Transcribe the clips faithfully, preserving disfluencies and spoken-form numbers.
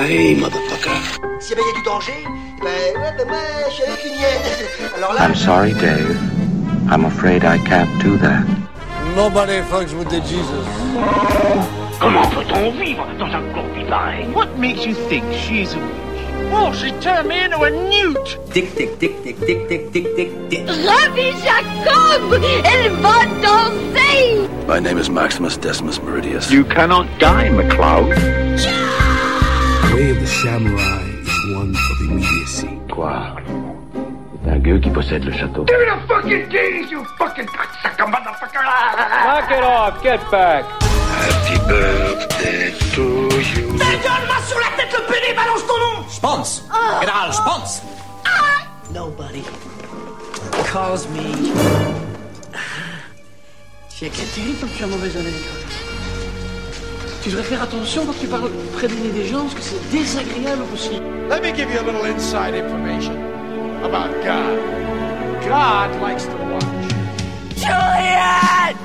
Yippee-ki-yay, motherfucker. S'il y avait du danger, ben ouais, ben moi, je suis avec une hyène. Alors là... I'm sorry, Dave. I'm afraid I can't do that. Nobody fucks with the Jesus. Comment peut-on vivre dans un corps pareil? What makes you think she's a witch? Oh, she turned me into a newt! Tic, tic, tic, tic, tic, tic, tic, tic, tic. Rabbi Jacob! Elle va danser! My name is Maximus Decimus Meridius. You cannot die, McCloud. The way of the samurai is one of immediacy. Quoi? C'est un gueux qui possède le château. Give me the fucking keys, you fucking cocksucker motherfucker! Knock it off, get back! Happy birthday to you. Ta gueule, va sur la tête, le pédé, balance ton nom! Spons! Général Spons! Nobody calls me... C'est terrible quand tu as mauvaise haleine. Tu devrais faire attention quand tu parles près du nez des gens, parce que c'est désagréable aussi. Let me give you a little inside information about God. God likes to watch. Juliet!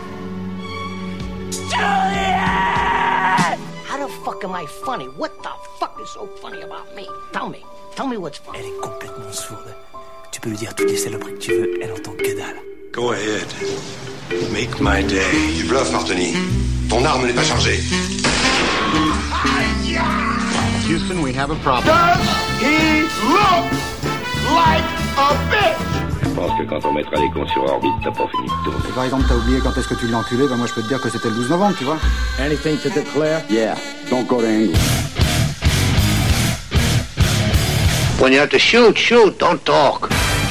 Juliet! How the fuck am I funny? What the fuck is so funny about me? Tell me. Tell me what's funny. Elle est complètement sourde. Tu peux lui dire toutes les saloperies que tu veux, elle entend que dalle. Go ahead. Make my day. Tu bluffes, Martini. Ton arme n'est pas chargée. Houston, we have a problem. Does he look like a bitch? Je pense que quand on mettra les cons sur orbite, t'as pas fini de tourner. Par exemple, t'as oublié quand est-ce que tu l'as enculé, ben moi je peux te dire que c'était le douze novembre, tu vois. Anything to declare? Yeah, don't go to England. When you have to shoot, shoot, don't talk.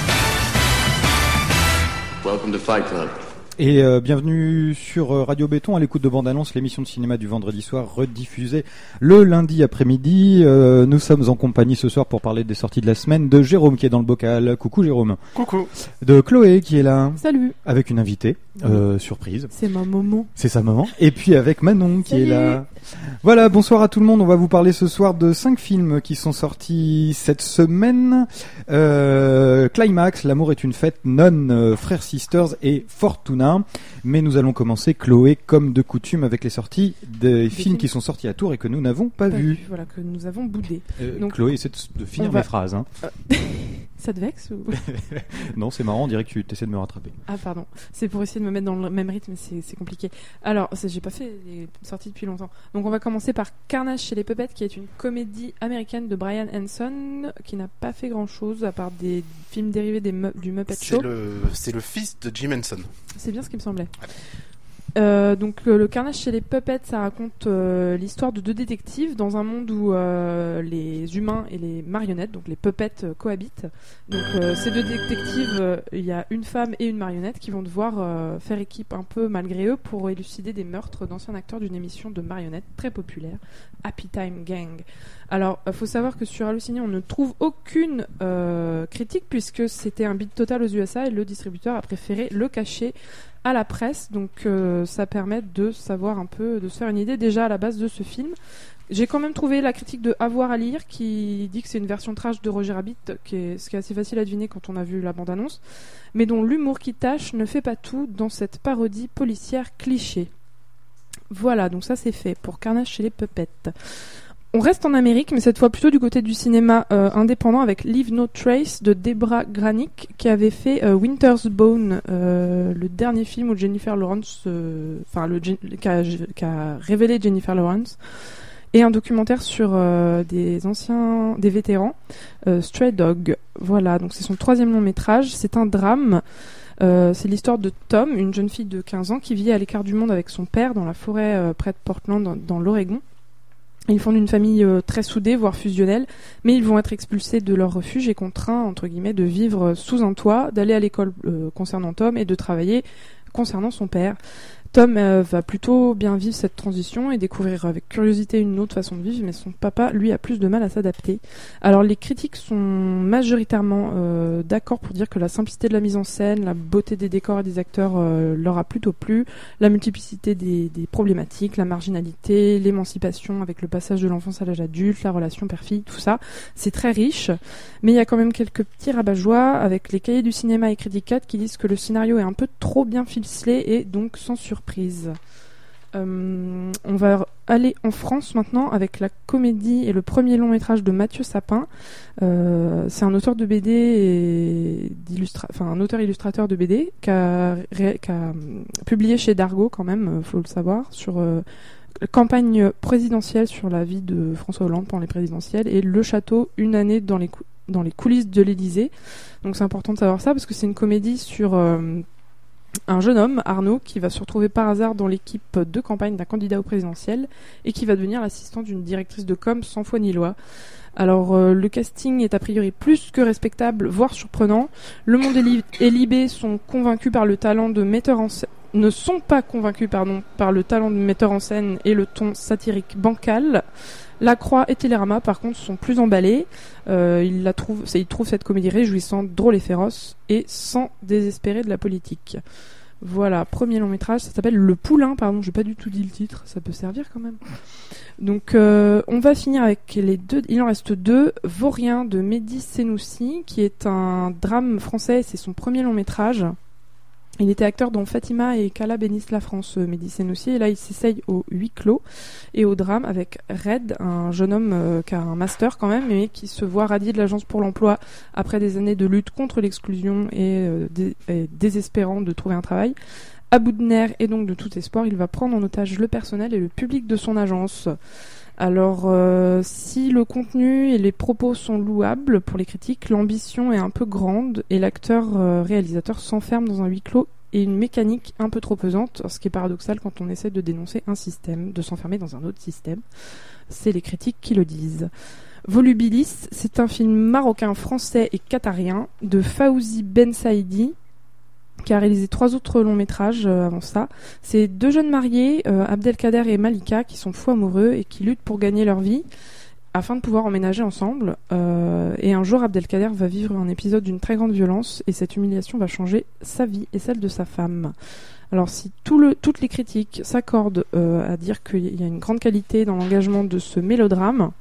Welcome to Fight Club. Et euh, bienvenue sur euh, Radio Béton à l'écoute de Bande Annonce, l'émission de cinéma du vendredi soir rediffusée le lundi après-midi. Euh, nous sommes en compagnie ce soir pour parler des sorties de la semaine de Jérôme qui est dans le bocal. Coucou Jérôme. Coucou. De Chloé qui est là. Salut. Avec une invitée, euh, surprise. C'est ma maman. C'est sa maman. Et puis avec Manon qui Salut. est là. Voilà, bonsoir à tout le monde. On va vous parler ce soir de cinq films qui sont sortis cette semaine. Euh, Climax, L'amour est une fête, Non, euh, Frères Sisters et Fortuna. Mais nous allons commencer, Chloé, comme de coutume, avec les sorties des, des films, films qui sont sortis à Tours et que nous n'avons pas, pas vus. Vu, voilà, que nous avons boudé. Euh, Donc, Chloé, essaie de, de finir va... mes phrases. Hein. Euh... Ça te vexe ou... Non, c'est marrant, on dirait que tu essaies de me rattraper. Ah pardon, c'est pour essayer de me mettre dans le même rythme, c'est, c'est compliqué. Alors, c'est, j'ai pas fait les sorties depuis longtemps. Donc on va commencer par Carnage chez les Puppets, qui est une comédie américaine de Brian Henson, qui n'a pas fait grand-chose, à part des films dérivés des mu- du Muppet Show. C'est le, c'est le fils de Jim Henson. C'est bien ce qui me semblait. Euh, donc euh, le Carnage chez les Puppets, ça raconte euh, l'histoire de deux détectives dans un monde où euh, les humains et les marionnettes, donc les puppets, euh, cohabitent. Donc euh, ces deux détectives, il euh, y a une femme et une marionnette qui vont devoir euh, faire équipe un peu malgré eux pour élucider des meurtres d'anciens acteurs d'une émission de marionnettes très populaire, Happy Time Gang. Alors, il euh, faut savoir que sur Allociné, on ne trouve aucune euh, critique puisque c'était un bid total aux U S A et le distributeur a préféré le cacher à la presse, donc euh, ça permet de savoir un peu, de se faire une idée déjà à la base de ce film. J'ai quand même trouvé la critique de Avoir à lire qui dit que c'est une version trash de Roger Rabbit, qui est, ce qui est assez facile à deviner quand on a vu la bande-annonce, mais dont l'humour qui tâche ne fait pas tout dans cette parodie policière cliché. Voilà, donc ça c'est fait pour Carnage chez les Puppets. On reste en Amérique, mais cette fois plutôt du côté du cinéma euh, indépendant avec Leave No Trace de Debra Granik qui avait fait euh, Winter's Bone, euh, le dernier film où Jennifer Lawrence, enfin euh, le qui a, qui a révélé Jennifer Lawrence, et un documentaire sur euh, des anciens, des vétérans, euh, Stray Dog. Voilà, donc c'est son troisième long métrage. C'est un drame. Euh, c'est l'histoire de Tom, une jeune fille de quinze ans qui vit à l'écart du monde avec son père dans la forêt euh, près de Portland, dans, dans l'Oregon. Ils fondent une famille euh, très soudée, voire fusionnelle, mais ils vont être expulsés de leur refuge et contraints, entre guillemets, de vivre sous un toit, d'aller à l'école euh, concernant Tom et de travailler concernant son père. Tom euh, va plutôt bien vivre cette transition et découvrir avec curiosité une autre façon de vivre, mais son papa, lui, a plus de mal à s'adapter. Alors les critiques sont majoritairement euh, d'accord pour dire que la simplicité de la mise en scène, la beauté des décors et des acteurs euh, leur a plutôt plu, la multiplicité des, des problématiques, la marginalité, l'émancipation avec le passage de l'enfance à l'âge adulte, la relation père-fille, tout ça, c'est très riche, mais il y a quand même quelques petits rabat-joie avec les cahiers du cinéma et Criticat qui disent que le scénario est un peu trop bien ficelé et donc sans surprise. Euh, on va aller en France maintenant avec la comédie et le premier long métrage de Mathieu Sapin. Euh, c'est un auteur de B D et d'illustra... enfin un auteur illustrateur de B D qui a, ré... qui a publié chez Dargaud quand même, faut le savoir, sur euh, campagne présidentielle sur la vie de François Hollande pendant les présidentielles et Le Château, une année dans les cou... dans les coulisses de l'Élysée. Donc c'est important de savoir ça parce que c'est une comédie sur euh, un jeune homme, Arnaud, qui va se retrouver par hasard dans l'équipe de campagne d'un candidat au présidentiel et qui va devenir l'assistant d'une directrice de com sans foi ni loi. Alors euh, le casting est a priori plus que respectable, voire surprenant. Le Monde et, Li- et Libé sont convaincus par le talent de metteur en scène, ne sont pas convaincus pardon, par le talent de metteur en scène et le ton satirique bancal. La Croix et Télérama, par contre, sont plus emballés. Euh, ils, la trouvent, ils trouvent cette comédie réjouissante, drôle et féroce, et sans désespérer de la politique. Voilà, premier long métrage, ça s'appelle Le Poulain, pardon, j'ai pas du tout dit le titre, ça peut servir quand même. Donc, euh, on va finir avec les deux, il en reste deux. Vaurien de Mehdi Senoussi, qui est un drame français, c'est son premier long métrage. Il était acteur dans Fatima et Kala bénisse la France, Mehdi Senoussi, et là il s'essaye au huis clos et au drame avec Red, un jeune homme euh, qui a un master quand même, mais qui se voit radié de l'agence pour l'emploi après des années de lutte contre l'exclusion et, euh, dé- et désespérant de trouver un travail. À bout de nerfs et donc de tout espoir, il va prendre en otage le personnel et le public de son agence. Alors, euh, si le contenu et les propos sont louables pour les critiques, l'ambition est un peu grande et l'acteur-réalisateur euh, s'enferme dans un huis clos et une mécanique un peu trop pesante, ce qui est paradoxal quand on essaie de dénoncer un système, de s'enfermer dans un autre système. C'est les critiques qui le disent. Volubilis, c'est un film marocain, français et qatarien de Fawzi Ben Saïdi, qui a réalisé trois autres longs métrages euh, avant ça. C'est deux jeunes mariés, euh, Abdelkader et Malika, qui sont fous amoureux et qui luttent pour gagner leur vie afin de pouvoir emménager ensemble. Euh, et un jour, Abdelkader va vivre un épisode d'une très grande violence et cette humiliation va changer sa vie et celle de sa femme. Alors si tout le, toutes les critiques s'accordent euh, à dire qu'il y a une grande qualité dans l'engagement de ce mélodrame,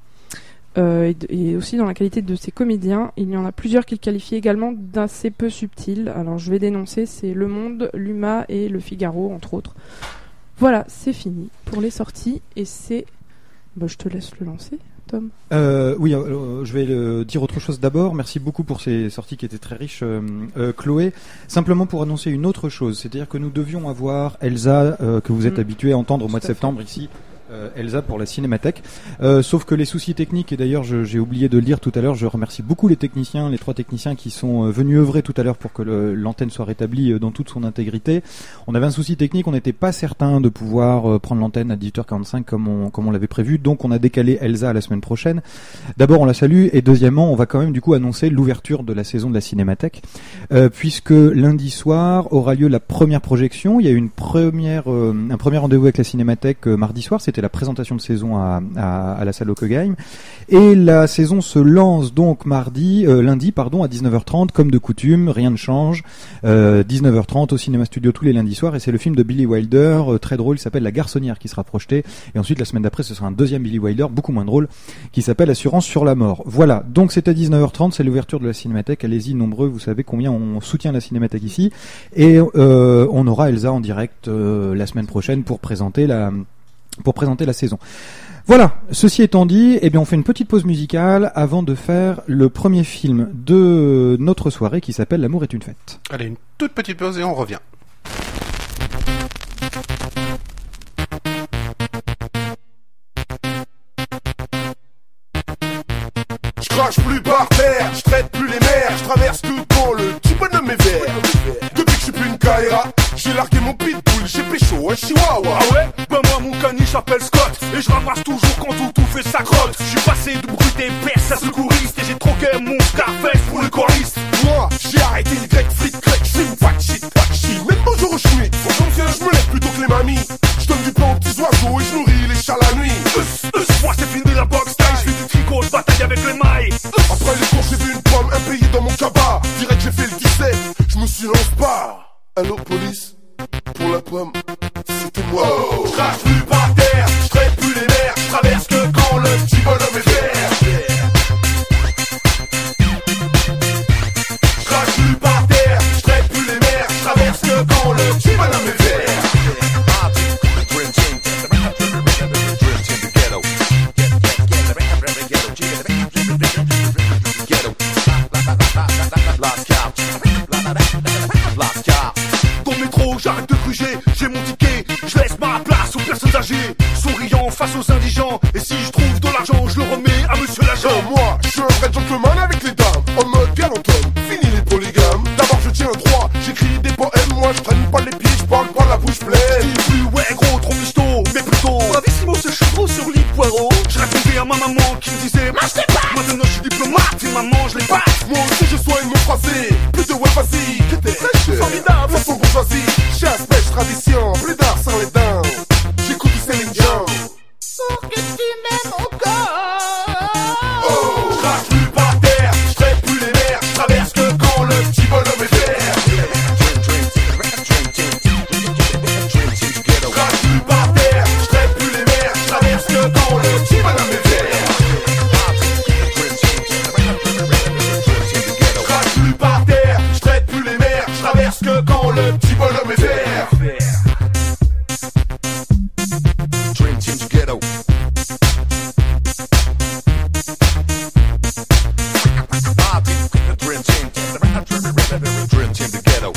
Euh, et, et aussi dans la qualité de ses comédiens, il y en a plusieurs qu'il qualifie également d'assez peu subtils. Alors je vais dénoncer, c'est Le Monde, l'Huma et Le Figaro entre autres. Voilà, c'est fini pour les sorties et c'est... Bah, je te laisse le lancer, Tom. Euh, oui, euh, je vais euh, dire autre chose d'abord. Merci beaucoup pour ces sorties qui étaient très riches, euh, euh, Chloé. Simplement pour annoncer une autre chose, c'est-à-dire que nous devions avoir Elsa, euh, que vous êtes mmh. habitué à entendre au mois de septembre ici. Euh, Elsa pour la Cinémathèque, euh, sauf que les soucis techniques, et d'ailleurs je, j'ai oublié de le dire tout à l'heure, je remercie beaucoup les techniciens, les trois techniciens qui sont euh, venus œuvrer tout à l'heure pour que le, l'antenne soit rétablie euh, dans toute son intégrité. On avait un souci technique, on n'était pas certain de pouvoir euh, prendre l'antenne à dix-huit heures quarante-cinq comme on, comme on l'avait prévu, donc on a décalé Elsa à la semaine prochaine. D'abord on la salue, et deuxièmement on va quand même du coup annoncer l'ouverture de la saison de la Cinémathèque, euh, puisque lundi soir aura lieu la première projection. Il y a eu une première, euh, un premier rendez-vous avec la Cinémathèque euh, mardi soir, c'était la présentation de saison à, à, à la salle Hockenheim, et la saison se lance donc mardi, euh, lundi pardon, à dix-neuf heures trente comme de coutume, rien ne change, euh, dix-neuf heures trente au Cinéma Studio tous les lundis soirs, et c'est le film de Billy Wilder, euh, très drôle, il s'appelle La Garçonnière, qui sera projeté, et ensuite la semaine d'après ce sera un deuxième Billy Wilder, beaucoup moins drôle, qui s'appelle Assurance sur la mort. Voilà, donc c'est à dix-neuf heures trente, c'est l'ouverture de la Cinémathèque, allez-y nombreux, vous savez combien on soutient la Cinémathèque ici, et euh, on aura Elsa en direct euh, la semaine prochaine pour présenter la pour présenter la saison. Voilà, ceci étant dit, eh bien on fait une petite pause musicale avant de faire le premier film de notre soirée qui s'appelle L'amour est une fête. Allez, une toute petite pause et on revient. Je crache plus par terre, je traite plus les mers, je traverse tout dans le petit bonhomme est vert. Depuis que je suis plus une Kaira, j'ai largué mon pitbull, j'ai pécho un chihuahua. Ah ouais? Ben moi mon caniche s'appelle Scott, et je ramasse toujours quand tout tout fait sa crotte. Je suis passé de brut et perse à secouriste, et j'ai troqué mon Scarface pour le choriste. Moi, j'ai arrêté les grecs, frites, grecs, j'suis une fat shit, fat shit. Même bonjour au schmitt, je me lève plutôt que les mamies. Je donne du pain aux petits oiseaux et je nourris les chats la nuit. Us, us, moi c'est fini la boxe style, je fais du tricot, je bataille avec les mailles. Après les cours, j'ai vu une pomme impayée dans mon cabas. Direct, j'ai fait le dix-sept, je me suis lance pas. Allô, police, pour la pomme, c'était moi. Oh, je crache plus par terre, je traite plus les mers, je traverse que quand le petit bonhomme est vert. Je crache plus par terre, je traite plus les mers, je traverse que quand le petit bonhomme est vert. face aux personnes âgées, souriant face aux indigents. Et si je trouve de l'argent, je le remets à monsieur l'agent. Euh, moi, je suis un vrai gentleman avec les dames, en mode galantum, fini les polygames. D'abord je tiens droit, j'écris des poèmes, moi je traîne pas les pieds, je parle pas la bouche pleine. Je dis plus ouais gros, trop pisto, mais plutôt bravissimo ce chevreau sur lit poireau. Je répondais à ma maman qui me disait mange tes pâtes. Maintenant je suis diplomate et maman je les passe. Moi aussi je soigne mon phrasé, plus de ouais vas-y, que t'es très cher, formidable, façon bourgeoisie. Chasse, pêche, tradition, plus d'art sans les dents. J'écoute du Céline Dion. Pour que tu m'aimes encore. Oh, je crache plus par terre, je traite plus les mers, je traverse que quand le petit bonhomme est vert. Je crache plus par terre, je traite plus les mers, je traverse que quand le petit bonhomme est vert. Je crache plus par terre, je traite plus les mers, je traverse que quand le petit bonhomme est vert. Dream Team du ghetto. Dream Team, Dream Team du ghetto.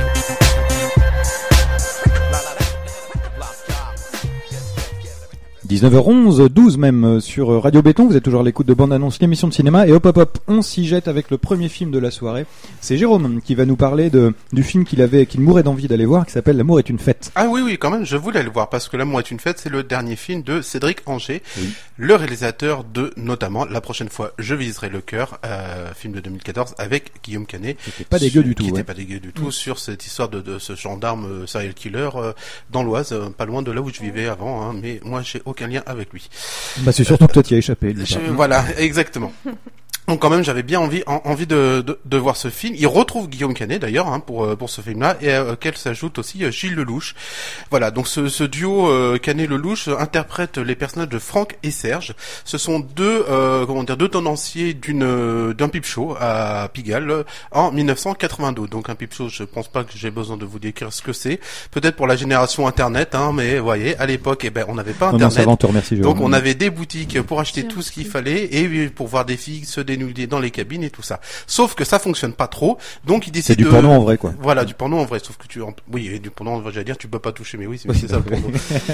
dix-neuf heures onze, douze même sur Radio Béton, vous êtes toujours à l'écoute de Bande Annonce, l'émission de cinéma, et hop hop hop, on s'y jette avec le premier film de la soirée. C'est Jérôme qui va nous parler de, du film qu'il avait, qu'il mourait d'envie d'aller voir, qui s'appelle L'amour est une fête. Ah oui, oui, quand même, je voulais le voir, parce que L'amour est une fête, c'est le dernier film de Cédric Angers, oui. Le réalisateur de, notamment, La prochaine fois, je viserai le cœur, euh, film de deux mille quatorze, avec Guillaume Canet. Qui était pas dégueu du tout. Qui ouais. était pas dégueu du tout, mmh. sur cette histoire de, de ce gendarme euh, serial killer, euh, dans l'Oise, euh, pas loin de là où je vivais avant, hein, mais moi j'ai aucun lien avec lui. Bah c'est surtout que toi tu y as échappé. Je, voilà, exactement. Donc quand même j'avais bien envie en, envie de, de de voir ce film. Il retrouve Guillaume Canet d'ailleurs hein, pour pour ce film-là et euh, auquel s'ajoute aussi euh, Gilles Lelouch. Voilà, donc ce, ce duo euh, Canet-Lelouch interprète les personnages de Franck et Serge. Ce sont deux euh, comment dire deux tenanciers d'une d'un pipe show à Pigalle euh, en dix-neuf cent quatre-vingt-douze. Donc un pipe show, je pense pas que j'ai besoin de vous décrire ce que c'est. Peut-être pour la génération internet hein, mais vous voyez, à l'époque eh ben on n'avait pas internet. Non, non, ça va, remercie, donc on avait des boutiques pour acheter tout ce qu'il fallait et pour voir des filles se dénuder dans les cabines et tout ça. Sauf que ça fonctionne pas trop, donc il décide c'est du de... porno en vrai quoi. Voilà, du porno en vrai, sauf que tu, oui, et du porno en vrai, j'allais dire, tu peux pas toucher, mais oui, c'est, oui, c'est ça le porno.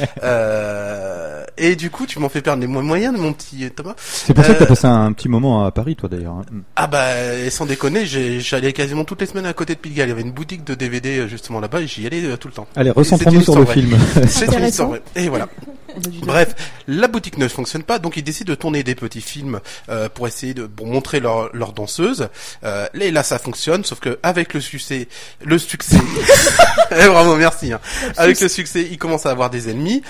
euh... Et du coup, tu m'en fais perdre les moyens, mon petit Thomas. C'est pour euh... ça que t'as passé un petit moment à Paris, toi d'ailleurs. Hein. Ah bah, et sans déconner, j'ai, j'allais quasiment toutes les semaines à côté de Pigalle. Il y avait une boutique de D V D justement là-bas, et j'y allais euh, tout le temps. Allez, recentrons-nous sur le vraie. film. C'est une histoire vraie. Et voilà. Bref, la boutique ne fonctionne pas, donc ils décident de tourner des petits films euh, pour essayer de pour montrer leur leur danseuse. Euh, et là, ça fonctionne, sauf que avec le succès, le succès, eh, bravo, merci. Hein. Avec le succès, ils commencent à avoir des ennemis.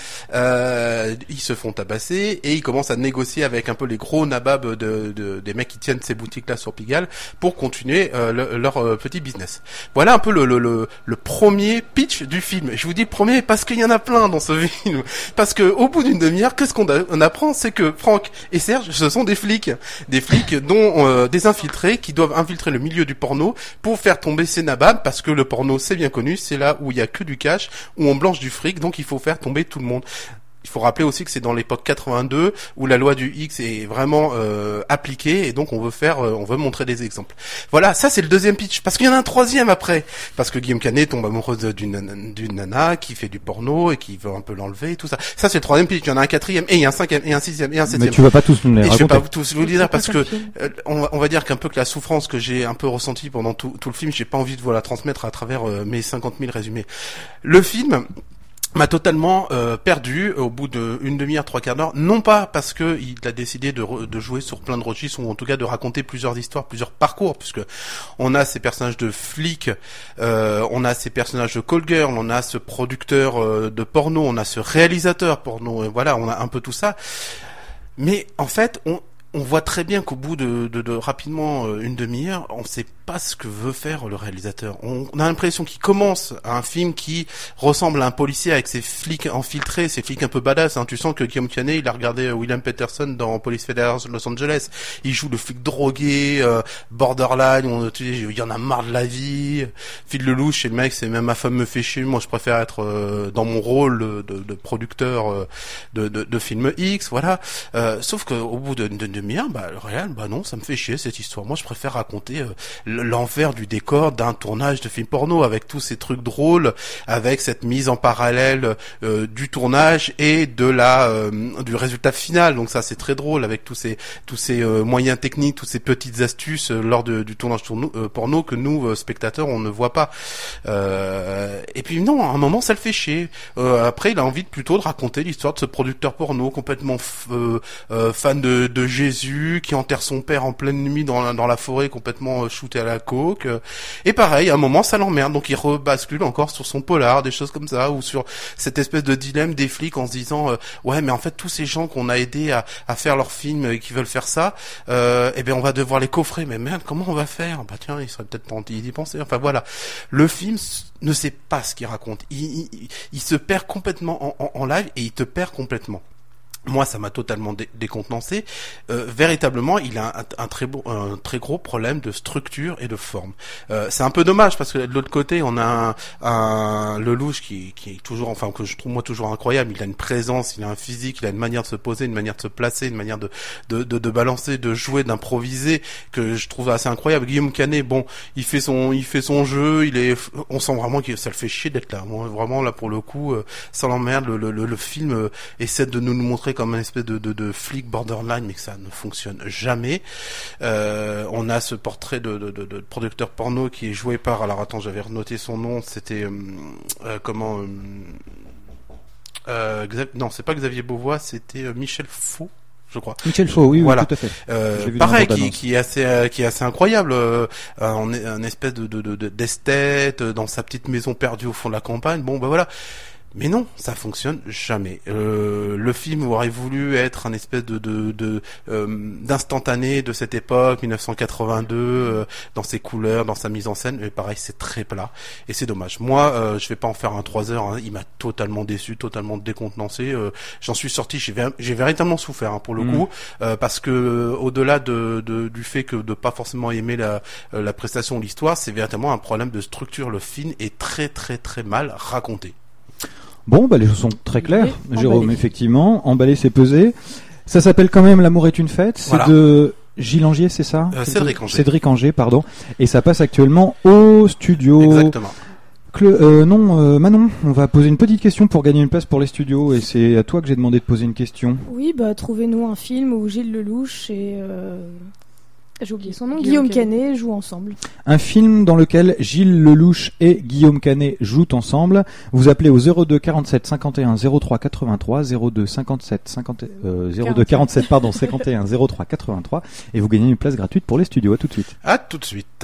Euh, ils se font tabasser et ils commencent à négocier avec un peu les gros nababs de, de des mecs qui tiennent ces boutiques-là sur Pigalle pour continuer euh, le, leur euh, petit business. Voilà un peu le, le le le premier pitch du film. Je vous dis premier parce qu'il y en a plein dans ce film. Parce que au bout d'une demi-heure, qu'est-ce qu'on a, on apprend, c'est que Franck et Serge, ce sont des flics, des flics dont euh, des infiltrés qui doivent infiltrer le milieu du porno pour faire tomber ces nababs, parce que le porno, c'est bien connu, c'est là où il y a que du cash, où on blanche du fric, donc il faut faire tomber tout le monde. Il faut rappeler aussi que c'est dans l'époque quatre-vingt-deux où la loi du X est vraiment euh, appliquée et donc on veut faire, euh, on veut montrer des exemples. Voilà, ça c'est le deuxième pitch. Parce qu'il y en a un troisième après, parce que Guillaume Canet tombe amoureuse d'une d'une nana qui fait du porno et qui veut un peu l'enlever et tout ça. Ça c'est le troisième pitch. Il y en a un quatrième et il y a un cinquième et un sixième et un septième. Mais tu vas pas tous nous les et raconter. Je vais pas tous vous les dire parce que euh, on, va, on va dire qu'un peu que la souffrance que j'ai un peu ressentie pendant tout, tout le film, j'ai pas envie de vous la transmettre à travers euh, mes cinquante mille résumés. Le film m'a totalement euh, perdu au bout d'une demi-heure, trois quarts d'heure, non pas parce que il a décidé de, re, de jouer sur plein de registres ou en tout cas de raconter plusieurs histoires, plusieurs parcours, puisque on a ces personnages de flics, euh, on a ces personnages de call girl, on a ce producteur euh, de porno, on a ce réalisateur porno, et voilà, on a un peu tout ça. Mais en fait, on on voit très bien qu'au bout de, de, de rapidement euh, une demi-heure, on sait pas ce que veut faire le réalisateur. On, on a l'impression qu'il commence un film qui ressemble à un policier avec ses flics infiltrés, ses flics un peu badass. Hein. Tu sens que Guillaume Canet, il a regardé William Peterson dans Police Federal Los Angeles. Il joue le flic drogué, euh, borderline. On, tu sais, il y en a marre de la vie. Phil Lelouch, et le mec, c'est même ma femme me fait chier. Moi, je préfère être euh, dans mon rôle de, de producteur euh, de, de, de film X. Voilà. Euh, sauf qu'au bout de, de, de demi-heure, bah le réel, bah non, ça me fait chier cette histoire. Moi, je préfère raconter euh, l'envers du décor d'un tournage de film porno avec tous ces trucs drôles, avec cette mise en parallèle euh, du tournage et de la euh, du résultat final. Donc ça, c'est très drôle avec tous ces tous ces euh, moyens techniques, toutes ces petites astuces euh, lors de, du tournage tourno, euh, porno que nous euh, spectateurs on ne voit pas. Euh, et puis non, à un moment, ça le fait chier. Euh, après, il a envie de, plutôt de raconter l'histoire de ce producteur porno complètement f- euh, euh, fan de, de Jésus qui enterre son père en pleine nuit dans la, dans la forêt complètement euh, shooté à la coke. Et pareil, à un moment, ça l'emmerde, donc il rebascule encore sur son polar, des choses comme ça, ou sur cette espèce de dilemme des flics en se disant euh, ouais, mais en fait, tous ces gens qu'on a aidés à, à faire leur film et qui veulent faire ça, euh, eh ben on va devoir les coffrer. Mais merde, comment on va faire? Bah tiens, il serait peut-être tenté d'y penser. Enfin voilà, le film ne sait pas ce qu'il raconte. Il, il, il se perd complètement en, en, en live et il te perd complètement. Moi, ça m'a totalement dé- décontenancé. Euh, véritablement, il a un, un très beau, un très gros problème de structure et de forme. Euh, c'est un peu dommage parce que de l'autre côté, on a un, un Lelouch qui, qui est toujours, enfin que je trouve moi toujours incroyable. Il a une présence, il a un physique, il a une manière de se poser, une manière de se placer, une manière de de de, de balancer, de jouer, d'improviser que je trouve assez incroyable. Guillaume Canet, bon, il fait son, il fait son jeu. Il est, on sent vraiment que ça le fait chier d'être là. Moi, vraiment là pour le coup, euh, ça l'emmerde. Le, le, le, le film euh, essaie de nous le montrer comme une espèce de, de, de flic borderline, mais que ça ne fonctionne jamais. Euh, on a ce portrait de, de, de, de producteur porno qui est joué par, alors attends, j'avais renoté son nom, c'était euh, euh, comment euh, euh, Xav... non, c'est pas Xavier Beauvois, c'était euh, Michel Faux. Je crois. Michel Faux, oui, voilà. oui, tout à fait. Euh, pareil, qui, qui est assez, euh, qui est assez incroyable. Euh, on est un espèce de, de, de, d'esthète dans sa petite maison perdue au fond de la campagne. Bon, bah voilà. Mais non, ça fonctionne jamais. Euh, le film aurait voulu être un espèce de, de, de euh, d'instantané de cette époque, dix-neuf cent quatre-vingt-deux, euh, dans ses couleurs, dans sa mise en scène. Mais pareil, c'est très plat et c'est dommage. Moi, euh, je vais pas en faire un trois heures. Hein. Il m'a totalement déçu, totalement décontenancé. Euh, j'en suis sorti, j'ai, j'ai véritablement souffert hein, pour le mmh. coup, euh, parce que au-delà de, de du fait que de pas forcément aimer la, la prestation ou l'histoire, c'est véritablement un problème de structure. Le film est très très très mal raconté. Bon, bah les choses sont très claires, oui, Jérôme, emballé. Effectivement, emballé c'est pesé. Ça s'appelle quand même L'amour est une fête, c'est voilà. de Gilles Angier, c'est ça euh, Cédric Angier. Cédric Angier, pardon. Et ça passe actuellement au studio. Exactement. Cle- euh, non, euh, Manon, on va poser une petite question pour gagner une place pour les studios, et c'est à toi que j'ai demandé de poser une question. Oui, bah trouvez-nous un film où Gilles Lelouch et... Euh... J'ai oublié son nom. Guillaume Guillaume Canet jouent ensemble. Un film dans lequel Gilles Lelouch et Guillaume Canet jouent ensemble. Vous appelez au zéro deux quarante-sept cinquante et un zéro trois quatre-vingt-trois, zéro deux cinquante-sept cinquante, euh, zéro deux quarante-sept pardon cinquante et un zéro trois quatre-vingt-trois, et vous gagnez une place gratuite pour les studios. À tout de suite. À tout de suite.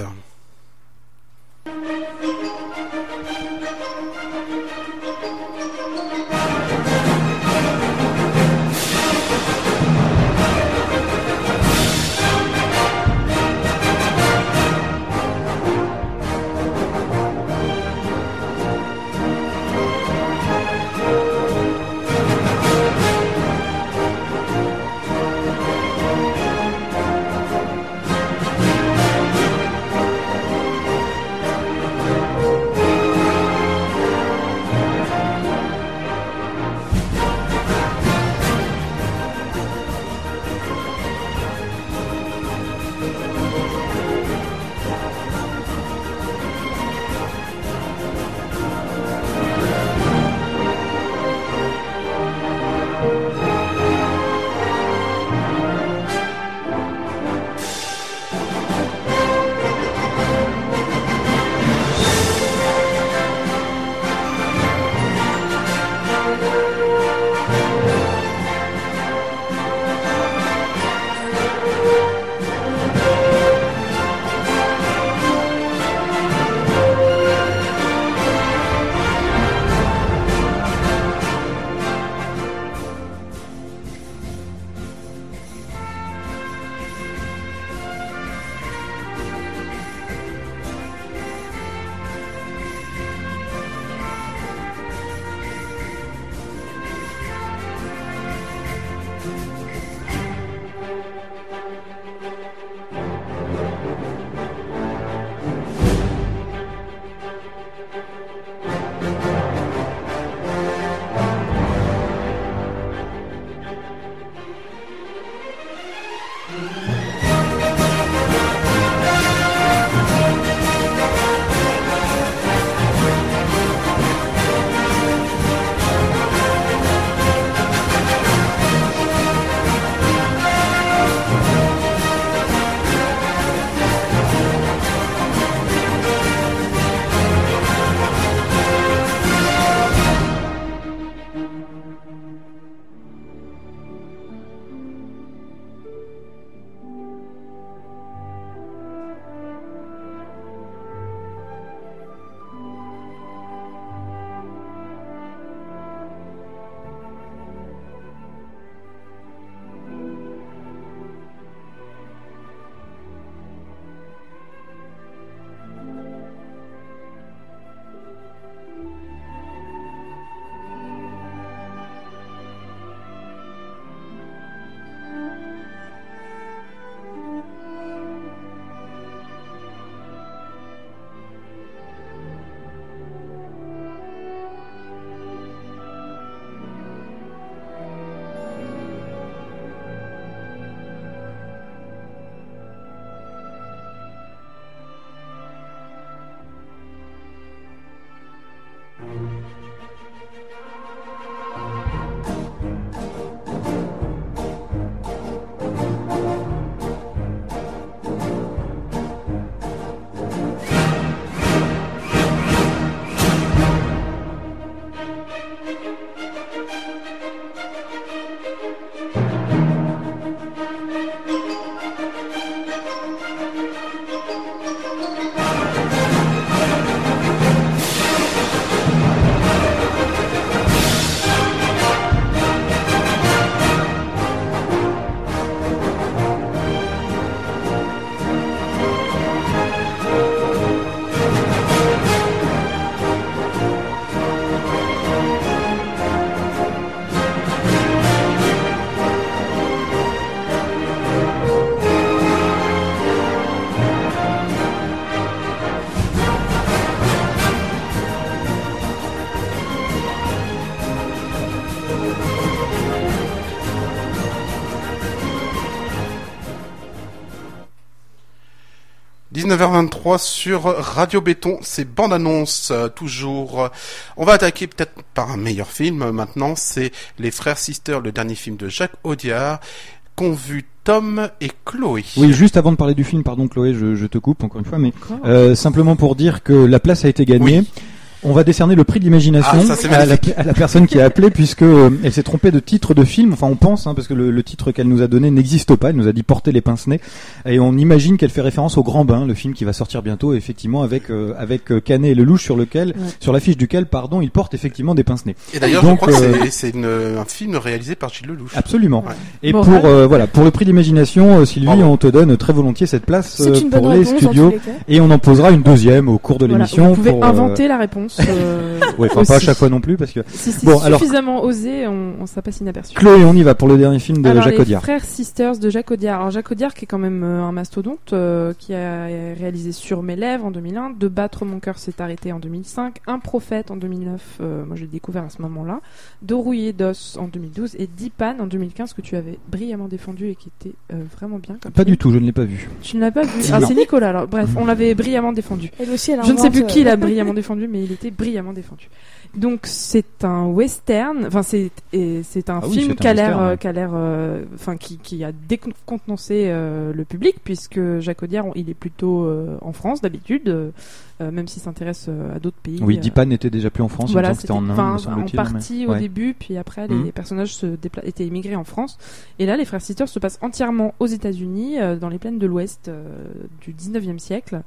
dix-neuf heures vingt-trois sur Radio Béton, c'est bande-annonce euh, toujours. On va attaquer peut-être par un meilleur film euh, maintenant, c'est Les Frères Sisters, le dernier film de Jacques Audiard, qu'ont vu Tom et Chloé. Oui, juste avant de parler du film, pardon Chloé, je, je te coupe encore une fois, mais euh, simplement pour dire que la place a été gagnée. Oui. On va décerner le prix de l'imagination ah, ça, à, la, à la personne qui a appelé, puisque euh, elle s'est trompée de titre de film. Enfin, on pense, hein, parce que le, le titre qu'elle nous a donné n'existe pas. Elle nous a dit porter les pince-nez, et on imagine qu'elle fait référence au Grand Bain, le film qui va sortir bientôt, effectivement, avec euh, avec Canet et Lelouch sur lequel, ouais. sur l'affiche duquel, pardon, il porte effectivement des pince-nez. Et d'ailleurs, donc, je crois euh, que c'est, c'est une, un film réalisé par Gilles Lelouch. Absolument. Ouais. Et bon, pour euh, voilà, pour le prix de l'imagination, euh, Sylvie, Bravo. On te donne très volontiers cette place euh, pour les réponse, studios, et on en posera une deuxième au cours de voilà, l'émission. Vous pouvez pour, inventer euh... la réponse. Euh... Ouais, enfin pas à chaque fois non plus parce que si c'est bon, suffisamment alors... osé, on, on ça passe inaperçu. Chloé, on y va pour le dernier film de alors, Jacques Audiard. Les Frères Sisters de Jacques Audiard. Alors Jacques Audiard qui est quand même euh, un mastodonte euh, qui a réalisé Sur mes lèvres en deux mille un, De battre mon cœur s'est arrêté en deux mille cinq, Un prophète en deux mille neuf, euh, moi j'ai découvert à ce moment-là, De rouillé d'os en deux mille douze et Dipan en deux mille quinze que tu avais brillamment défendu et qui était euh, vraiment bien. Comme pas film. Du tout, je ne l'ai pas vu. Tu ne l'as pas vu. Ah, c'est Nicolas. Alors bref, on l'avait brillamment défendu. Elle aussi, elle je ne sais plus euh... qui l'a brillamment défendu, mais il était brillamment défendu. Donc c'est un western, enfin c'est et c'est un ah film oui, qui a l'air, western, qui a l'air, enfin euh, qui qui a décontenancé euh, le public puisque Jacques Audiard il est plutôt euh, en France d'habitude, euh, même s'il s'intéresse euh, à d'autres pays. Oui, Dipan n'était déjà plus en France, voilà, c'était en Inde, me semble-t-il. En partie mais... au ouais. début, puis après les mmh. personnages se dépla- étaient immigrés en France. Et là, les Frères Sisters se passent entièrement aux États-Unis, euh, dans les plaines de l'Ouest euh, du dix-neuvième siècle.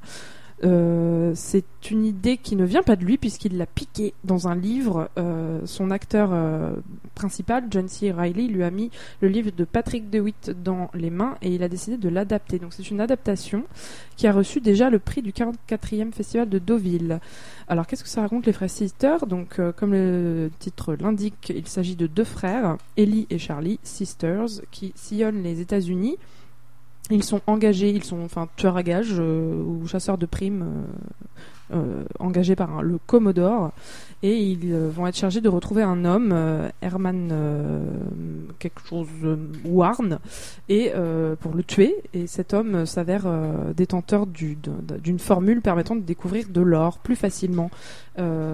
Euh, c'est une idée qui ne vient pas de lui puisqu'il l'a piqué dans un livre. Euh, son acteur euh, principal, John C. Reilly, lui a mis le livre de Patrick DeWitt dans les mains et il a décidé de l'adapter. Donc c'est une adaptation qui a reçu déjà le prix du quarante-quatrième festival de Deauville. Alors qu'est-ce que ça raconte, les Frères Sisters? Donc euh, comme le titre l'indique, il s'agit de deux frères, Ellie et Charlie, Sisters, qui sillonnent les États-Unis. Ils sont engagés, ils sont enfin tueurs à gages euh, ou chasseurs de primes euh, euh, engagés par un, le Commodore et ils euh, vont être chargés de retrouver un homme, euh, Herman euh, quelque chose euh, Warren, et euh, pour le tuer. Et cet homme euh, s'avère euh, détenteur du, de, d'une formule permettant de découvrir de l'or plus facilement. Euh,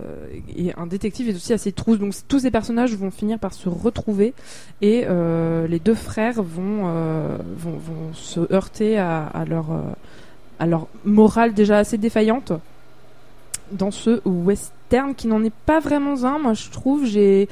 et un détective est aussi assez trousse. Donc tous ces personnages vont finir par se retrouver et euh, les deux frères vont, euh, vont, vont se heurter à, à leur euh, à leur morale déjà assez défaillante dans ce western qui n'en est pas vraiment un. Moi je trouve j'ai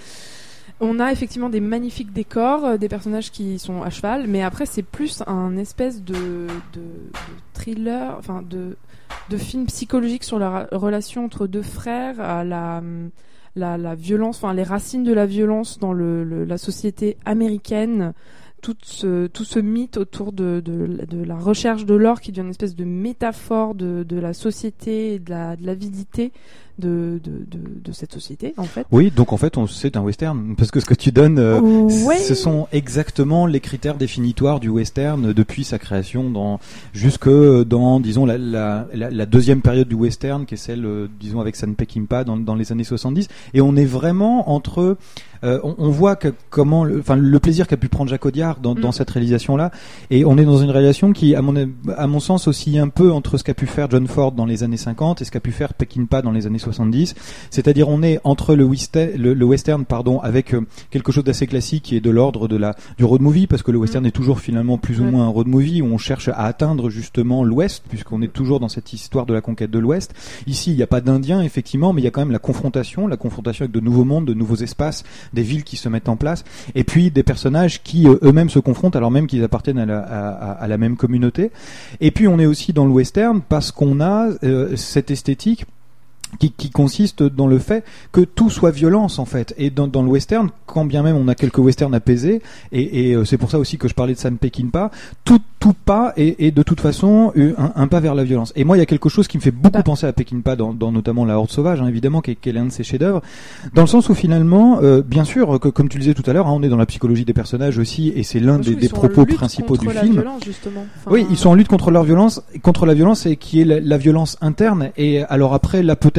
on a effectivement des magnifiques décors, euh, des personnages qui sont à cheval, mais après c'est plus un espèce de, de, de thriller, enfin de de film psychologique sur la ra- relation entre deux frères, à la la, la violence, enfin les racines de la violence dans le, le la société américaine. Tout ce, tout ce mythe autour de, de, de la recherche de l'or qui devient une espèce de métaphore de, de la société et de la, de l'avidité de, de, de, de cette société, en fait. Oui, donc en fait, on, c'est un western, parce que ce que tu donnes, euh, ouais. ce sont exactement les critères définitoires du western depuis sa création, dans, jusque dans, disons, la, la, la, la deuxième période du western, qui est celle, euh, disons, avec Sam Peckinpah dans, dans les années soixante-dix, et on est vraiment entre... Euh, on, on voit que comment, enfin le, le plaisir qu'a pu prendre Jacques Audiard dans, mm. dans cette réalisation-là, et on est dans une réalisation qui, à mon à mon sens, oscille un peu entre ce qu'a pu faire John Ford dans les années cinquante et ce qu'a pu faire Peckinpah dans les années soixante-dix. C'est-à-dire, on est entre le western, le, le western, pardon, avec euh, quelque chose d'assez classique qui est de l'ordre de la du road movie, parce que le western mm. est toujours finalement plus ou moins un road movie où on cherche à atteindre justement l'Ouest, puisqu'on est toujours dans cette histoire de la conquête de l'Ouest. Ici, il n'y a pas d'Indiens effectivement, mais il y a quand même la confrontation, la confrontation avec de nouveaux mondes, de nouveaux espaces, des villes qui se mettent en place, et puis des personnages qui euh, eux-mêmes se confrontent alors même qu'ils appartiennent à la, à, à la même communauté. Et puis on est aussi dans le western parce qu'on a euh, cette esthétique Qui, qui consiste dans le fait que tout soit violence en fait, et dans, dans le western, quand bien même on a quelques westerns apaisés, et, et euh, c'est pour ça aussi que je parlais de Sam Peckinpah, tout, tout pas est, est de toute façon un, un pas vers la violence. Et moi il y a quelque chose qui me fait beaucoup bah. penser à Peckinpah dans, dans notamment La Horde Sauvage, hein, évidemment, qui est, qui est l'un de ses chefs-d'œuvre, dans le sens où finalement, euh, bien sûr, que, comme tu le disais tout à l'heure, hein, on est dans la psychologie des personnages aussi, et c'est l'un des, des propos principaux du film. Violence, justement. Enfin, oui, ils sont en lutte contre leur violence, contre la violence, et qui est la, la violence interne. Et alors après, là peut-être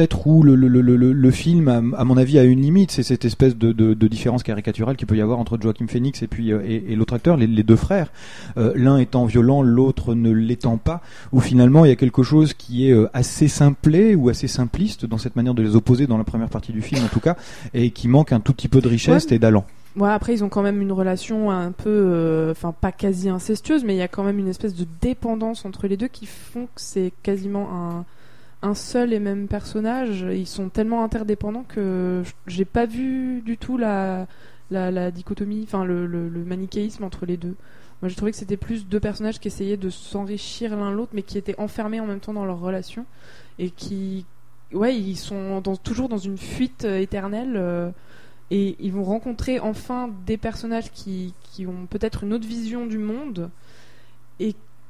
peut-être où le, le, le, le, le film, à, à mon avis, a une limite. C'est cette espèce de, de, de différence caricaturale qu'il peut y avoir entre Joaquin Phoenix et puis euh, et, et l'autre acteur, les, les deux frères. Euh, l'un étant violent, l'autre ne l'étant pas. Où finalement, il y a quelque chose qui est euh, assez simplé ou assez simpliste dans cette manière de les opposer dans la première partie du film, en tout cas, et qui manque un tout petit peu de richesse ouais. et d'allant. Ouais, après ils ont quand même une relation un peu, enfin euh, pas quasi incestueuse, mais il y a quand même une espèce de dépendance entre les deux qui font que c'est quasiment un, un seul et même personnage. Ils sont tellement interdépendants que j'ai pas vu du tout la, la, la dichotomie, enfin le, le, le manichéisme entre les deux. Moi j'ai trouvé que c'était plus deux personnages qui essayaient de s'enrichir l'un l'autre, mais qui étaient enfermés en même temps dans leur relation et qui, ouais, ils sont dans, toujours dans une fuite euh, éternelle. Euh, Et ils vont rencontrer enfin des personnages qui, qui ont peut-être une autre vision du monde. Et,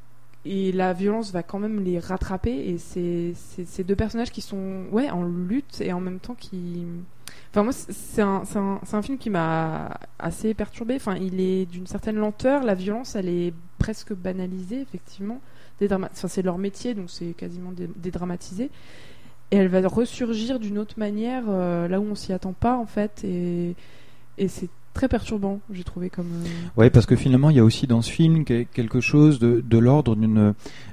et la violence va quand même les rattraper. Et c'est, c'est ces deux personnages qui sont ouais, en lutte et en même temps qui... Enfin, moi, c'est un, c'est un, c'est un film qui m'a assez perturbée. Enfin, il est d'une certaine lenteur. La violence, elle est presque banalisée, effectivement. Dédrama... Enfin, c'est leur métier, donc c'est quasiment dé- dédramatisé. Et elle va ressurgir d'une autre manière euh, là où on s'y attend pas en fait et, et c'est très perturbant, j'ai trouvé comme euh... ouais, parce que finalement il y a aussi dans ce film quelque chose de, de l'ordre d'une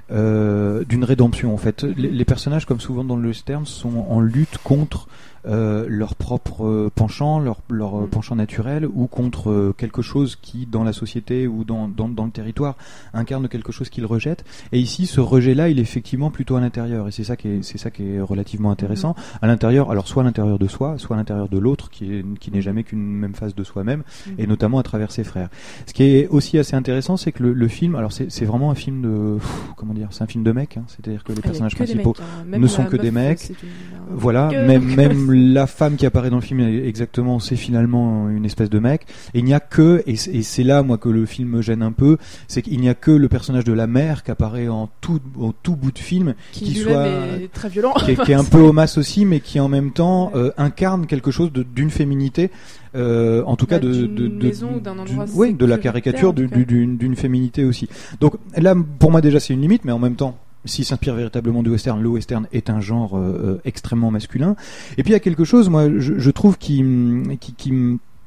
euh, d'une rédemption en fait. Les, les personnages, comme souvent dans le western, sont en lutte contre euh, leur propre euh, penchant, leur, leur euh, penchant naturel, ou contre euh, quelque chose qui, dans la société ou dans, dans, dans le territoire, incarne quelque chose qu'ils rejettent. Et ici, ce rejet-là, il est effectivement plutôt à l'intérieur, et c'est ça qui est, c'est ça qui est relativement intéressant. Mm-hmm. À l'intérieur, alors soit à l'intérieur de soi, soit à l'intérieur de l'autre, qui, est, qui n'est jamais qu'une même face de soi-même, mm-hmm. et notamment à travers ses frères. Ce qui est aussi assez intéressant, c'est que le, le film, alors c'est, c'est vraiment un film de, pff, comment dire, c'est un film de mecs, hein, c'est-à-dire que les personnages principaux mecs, hein. ne sont que des mecs. Une... Voilà, que... même même la femme qui apparaît dans le film, exactement, c'est finalement une espèce de mec. Et il n'y a que, et, et c'est là moi que le film me gêne un peu, c'est qu'il n'y a que le personnage de la mère qui apparaît en tout, en tout bout de film, qui, qui soit est très violent, qui est, qui est un peu homasse aussi, mais qui en même temps euh, incarne quelque chose de, d'une féminité. Euh, en tout bah, cas de d'une de de, maison ou d'un endroit oui, de la caricature du, du, d'une, d'une féminité aussi. Donc là, pour moi déjà c'est une limite, mais en même temps, s'il s'inspire véritablement du western, le western est un genre euh, extrêmement masculin. Et puis il y a quelque chose, moi, je, je trouve qui qui, qui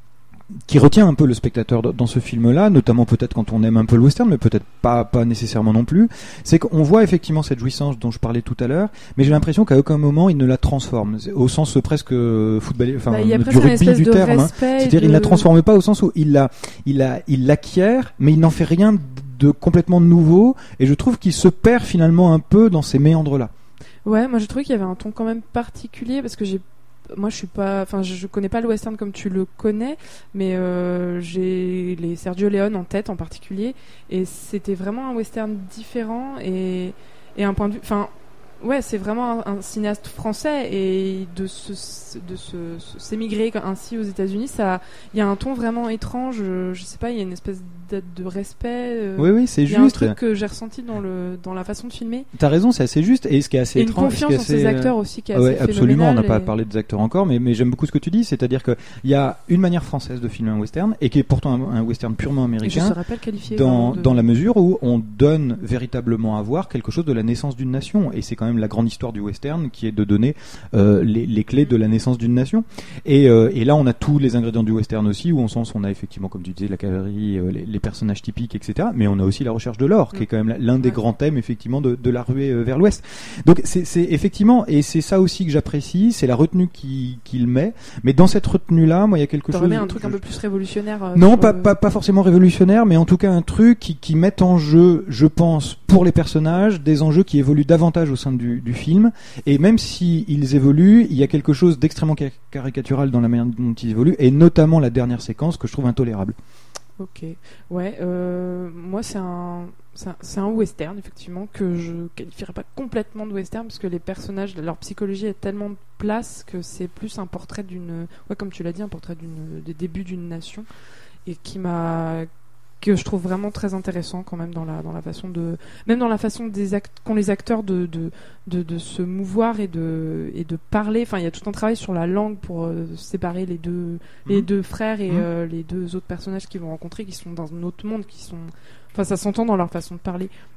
qui retient un peu le spectateur dans ce film-là, notamment peut-être quand on aime un peu le western, mais peut-être pas pas nécessairement non plus. C'est qu'on voit effectivement cette jouissance dont je parlais tout à l'heure, mais j'ai l'impression qu'à aucun moment il ne la transforme, au sens presque football, enfin bah, du rugby du terme. Hein. C'est-à-dire, de... il ne la transforme pas au sens où il la il la il l'acquiert, mais il n'en fait rien de complètement nouveau, et je trouve qu'il se perd finalement un peu dans ces méandres-là. Ouais, moi je trouvais qu'il y avait un ton quand même particulier, parce que j'ai moi je suis pas, enfin je, je connais pas le western comme tu le connais, mais euh, j'ai les Sergio Leone en tête en particulier, et c'était vraiment un western différent et et un point de vue, enfin ouais, c'est vraiment un, un cinéaste français, et de se de se, se s'émigrer ainsi aux États-Unis, ça, il y a un ton vraiment étrange. Je, je sais pas, il y a une espèce de, de respect. Euh, oui, oui, c'est il juste. Il y a un truc que j'ai ressenti dans le dans la façon de filmer. T'as raison, c'est assez juste, et ce qui est assez et étrange. Une confiance en ces acteurs aussi qui est assez ouais, absolument. On n'a et... pas parlé des acteurs encore, mais mais j'aime beaucoup ce que tu dis, c'est-à-dire que il y a une manière française de filmer un western, et qui est pourtant un, un western purement américain. Et je serais pas qualifié dans de... dans la mesure où on donne véritablement à voir quelque chose de la naissance d'une nation, et c'est quand même la grande histoire du western, qui est de donner euh, les, les clés de la naissance d'une nation. Et, euh, et là, on a tous les ingrédients du western aussi, où on sent, on a effectivement, comme tu disais, la cavalerie, euh, les, les personnages typiques, et cetera. Mais on a aussi la recherche de l'or, qui est quand même l'un des grands thèmes, effectivement, de, de la ruée euh, vers l'ouest. Donc, c'est, c'est effectivement, et c'est ça aussi que j'apprécie, c'est la retenue qu'il, qu'il met. Mais dans cette retenue-là, moi, il y a quelque T'en chose. remets un truc je... un peu plus révolutionnaire. Euh, non, pas, le... pas pas forcément révolutionnaire, mais en tout cas un truc qui, qui met en jeu, je pense, pour les personnages, des enjeux qui évoluent davantage au sein du, du film. Et même si ils évoluent, il y a quelque chose d'extrêmement caricatural dans la manière dont ils évoluent, et notamment la dernière séquence que je trouve intolérable. Ok, ouais, euh, moi c'est un, c'est un, c'est un western effectivement que je qualifierais pas complètement de western, parce que les personnages, leur psychologie est tellement de place que c'est plus un portrait d'une, ouais, comme tu l'as dit, un portrait d'une, des débuts d'une nation, et qui m'a, que je trouve vraiment très intéressant quand même dans la dans la façon de, même dans la façon des act, qu'ont les acteurs de de de de se mouvoir et de et de parler. Enfin, il y a tout un travail sur la langue pour euh, séparer les deux mmh. les deux frères et mmh. euh, les deux autres personnages qu'ils vont rencontrer, qui sont dans un autre monde, qui sont, enfin, ça s'entend dans leur façon de parler.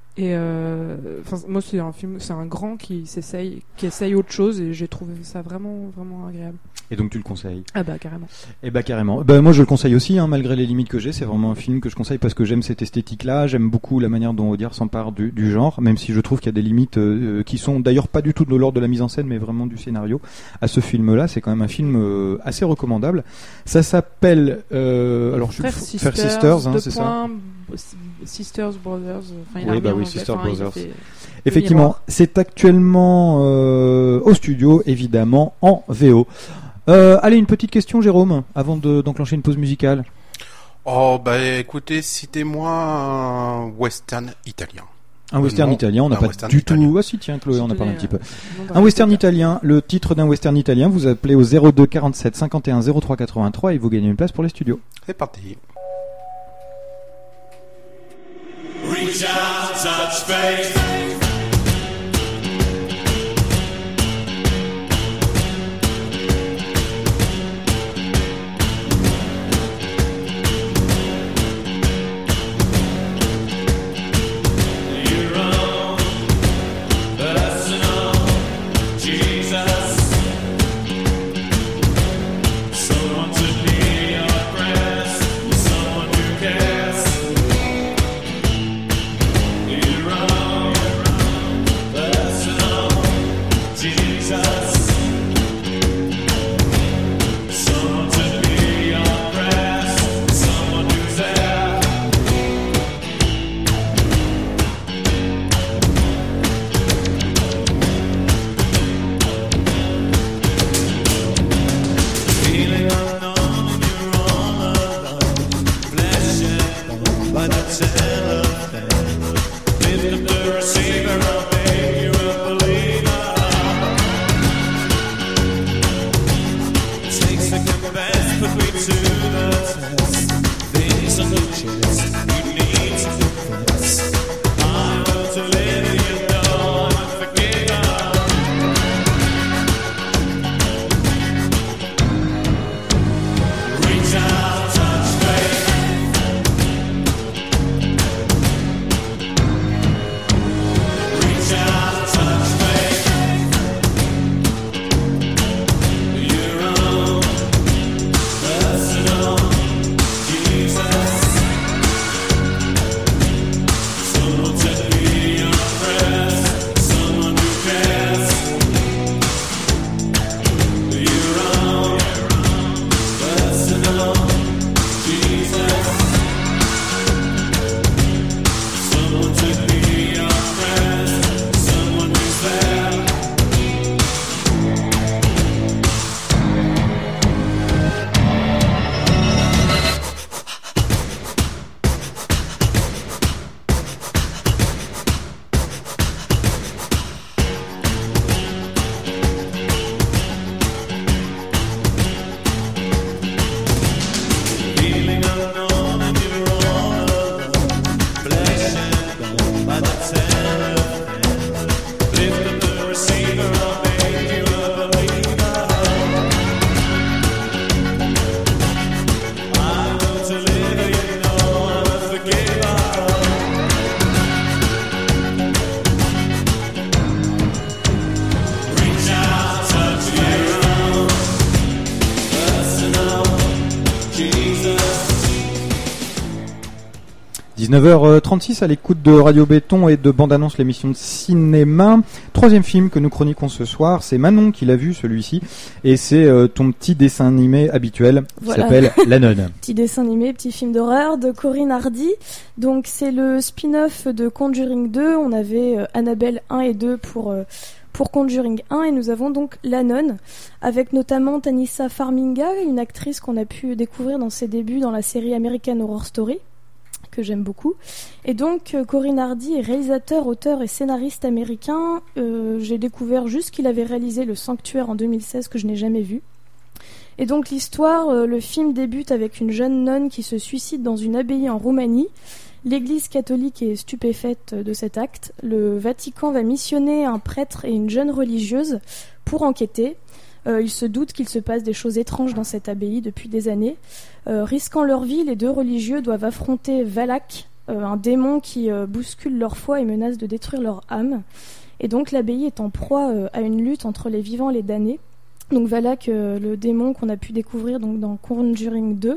Et euh, moi, c'est un film, c'est un grand qui s'essaye, qui essaye autre chose, et j'ai trouvé ça vraiment, vraiment agréable. Et donc tu le conseilles? Ah bah carrément. Et bah carrément. Bah moi je le conseille aussi, hein, malgré les limites que j'ai. C'est vraiment un film que je conseille parce que j'aime cette esthétique-là. J'aime beaucoup la manière dont Audiard s'empare du, du genre, même si je trouve qu'il y a des limites euh, qui sont d'ailleurs pas du tout de l'ordre de la mise en scène, mais vraiment du scénario. À ce film-là, c'est quand même un film euh, assez recommandable. Ça s'appelle euh, alors Frères je Sisters, Frères Sisters, hein, c'est ça. Sisters Brothers. Enfin, il oui, a bah oui, anglais, Sisters enfin, Brothers. Fait... Effectivement, c'est actuellement euh, au studio, évidemment, en V O. Euh, allez, une petite question, Jérôme, avant de, d'enclencher une pause musicale. Oh, bah écoutez, citez-moi un western italien. Un western non, italien, on n'a pas du italien. tout... Ah si, tiens, Chloé, on a parlé un petit peu. Euh, Un western italien, le titre d'un western italien, vous appelez au zéro deux quarante-sept cinquante et un zéro trois quatre-vingt-trois et vous gagnez une place pour les studios. C'est parti. Reach out, touch faith. dix-neuf heures trente-six à l'écoute de Radio Béton et de Bande Annonce, l'émission de cinéma. Troisième film que nous chroniquons ce soir, c'est Manon qui l'a vu celui-ci, et c'est euh, ton petit dessin animé habituel qui voilà. s'appelle La Nonne. Petit dessin animé, petit film d'horreur de Corinne Hardy. Donc c'est le spin-off de Conjuring deux. On avait euh, Annabelle un et deux pour euh, pour Conjuring un, et nous avons donc La Nonne, avec notamment Tanisha Farminga, une actrice qu'on a pu découvrir dans ses débuts dans la série American Horror Story, que j'aime beaucoup. Et donc euh, Corinne Hardy est réalisateur, auteur et scénariste américain. Euh, j'ai découvert juste qu'il avait réalisé Le Sanctuaire en deux mille seize, que je n'ai jamais vu. Et donc l'histoire, euh, le film débute avec une jeune nonne qui se suicide dans une abbaye en Roumanie. L'Église catholique est stupéfaite de cet acte. Le Vatican va missionner un prêtre et une jeune religieuse pour enquêter. Euh, ils se doutent qu'il se passe des choses étranges dans cette abbaye depuis des années. Euh, risquant leur vie, les deux religieux doivent affronter Valak, euh, un démon qui euh, bouscule leur foi et menace de détruire leur âme. Et donc l'abbaye est en proie euh, à une lutte entre les vivants et les damnés. Donc Valak, euh, le démon qu'on a pu découvrir donc, dans Conjuring deux,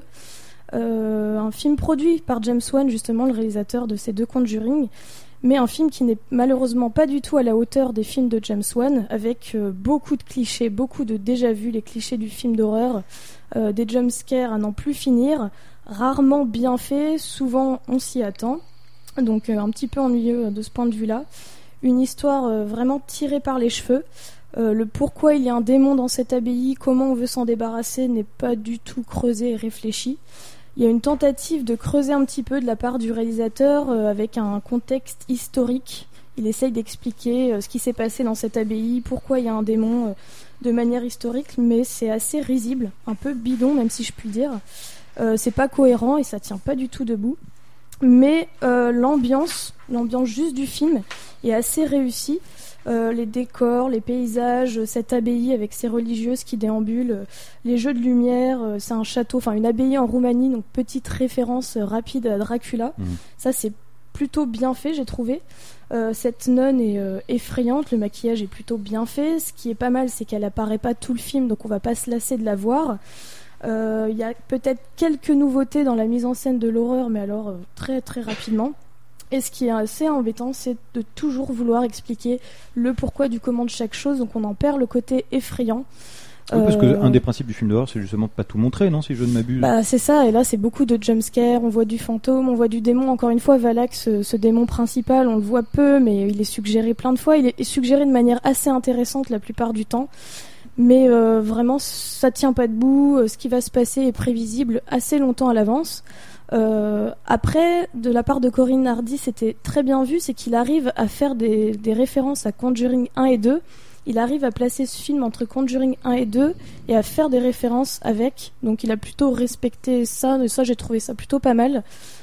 euh, un film produit par James Wan, justement le réalisateur de ces deux Conjuring, mais un film qui n'est malheureusement pas du tout à la hauteur des films de James Wan, avec euh, beaucoup de clichés, beaucoup de déjà-vus, les clichés du film d'horreur, euh, des jumpscares à n'en plus finir, rarement bien faits, souvent on s'y attend, donc euh, un petit peu ennuyeux de ce point de vue-là. Une histoire euh, vraiment tirée par les cheveux. Euh, le pourquoi il y a un démon dans cette abbaye, comment on veut s'en débarrasser n'est pas du tout creusé et réfléchi. Il y a une tentative de creuser un petit peu de la part du réalisateur euh, avec un contexte historique. Il essaye d'expliquer euh, ce qui s'est passé dans cette abbaye, pourquoi il y a un démon euh, de manière historique, mais c'est assez risible, un peu bidon même si je puis dire. Euh, c'est pas cohérent et ça tient pas du tout debout. Mais euh, l'ambiance, l'ambiance juste du film est assez réussie. Euh, les décors, les paysages, cette abbaye avec ses religieuses qui déambulent, euh, les jeux de lumière, euh, c'est un château, enfin une abbaye en Roumanie, donc petite référence euh, rapide à Dracula. Mmh. Ça c'est plutôt bien fait, j'ai trouvé. Euh, cette nonne est euh, effrayante, le maquillage est plutôt bien fait. Ce qui est pas mal, c'est qu'elle apparaît pas tout le film, donc on va pas se lasser de la voir. Il euh, y a peut-être quelques nouveautés dans la mise en scène de l'horreur, mais alors euh, très très rapidement. Et ce qui est assez embêtant, c'est de toujours vouloir expliquer le pourquoi du comment de chaque chose, donc on en perd le côté effrayant. Oui, parce euh... qu'un des principes du film d'horreur, c'est justement de pas tout montrer, non, si je ne m'abuse. Bah, c'est ça, et là c'est beaucoup de jumpscares, on voit du fantôme, on voit du démon. Encore une fois, Valak, ce, ce démon principal, on le voit peu, mais il est suggéré plein de fois. Il est suggéré de manière assez intéressante la plupart du temps. Mais euh, vraiment, ça tient pas debout, ce qui va se passer est prévisible assez longtemps à l'avance. Euh, après, de la part de Corinne Hardy, c'était très bien vu, c'est qu'il arrive à faire des, des références à Conjuring un et deux. Il arrive à placer ce film entre Conjuring un et deux et à faire des références avec. Donc il a plutôt respecté ça, et ça j'ai trouvé ça plutôt pas mal.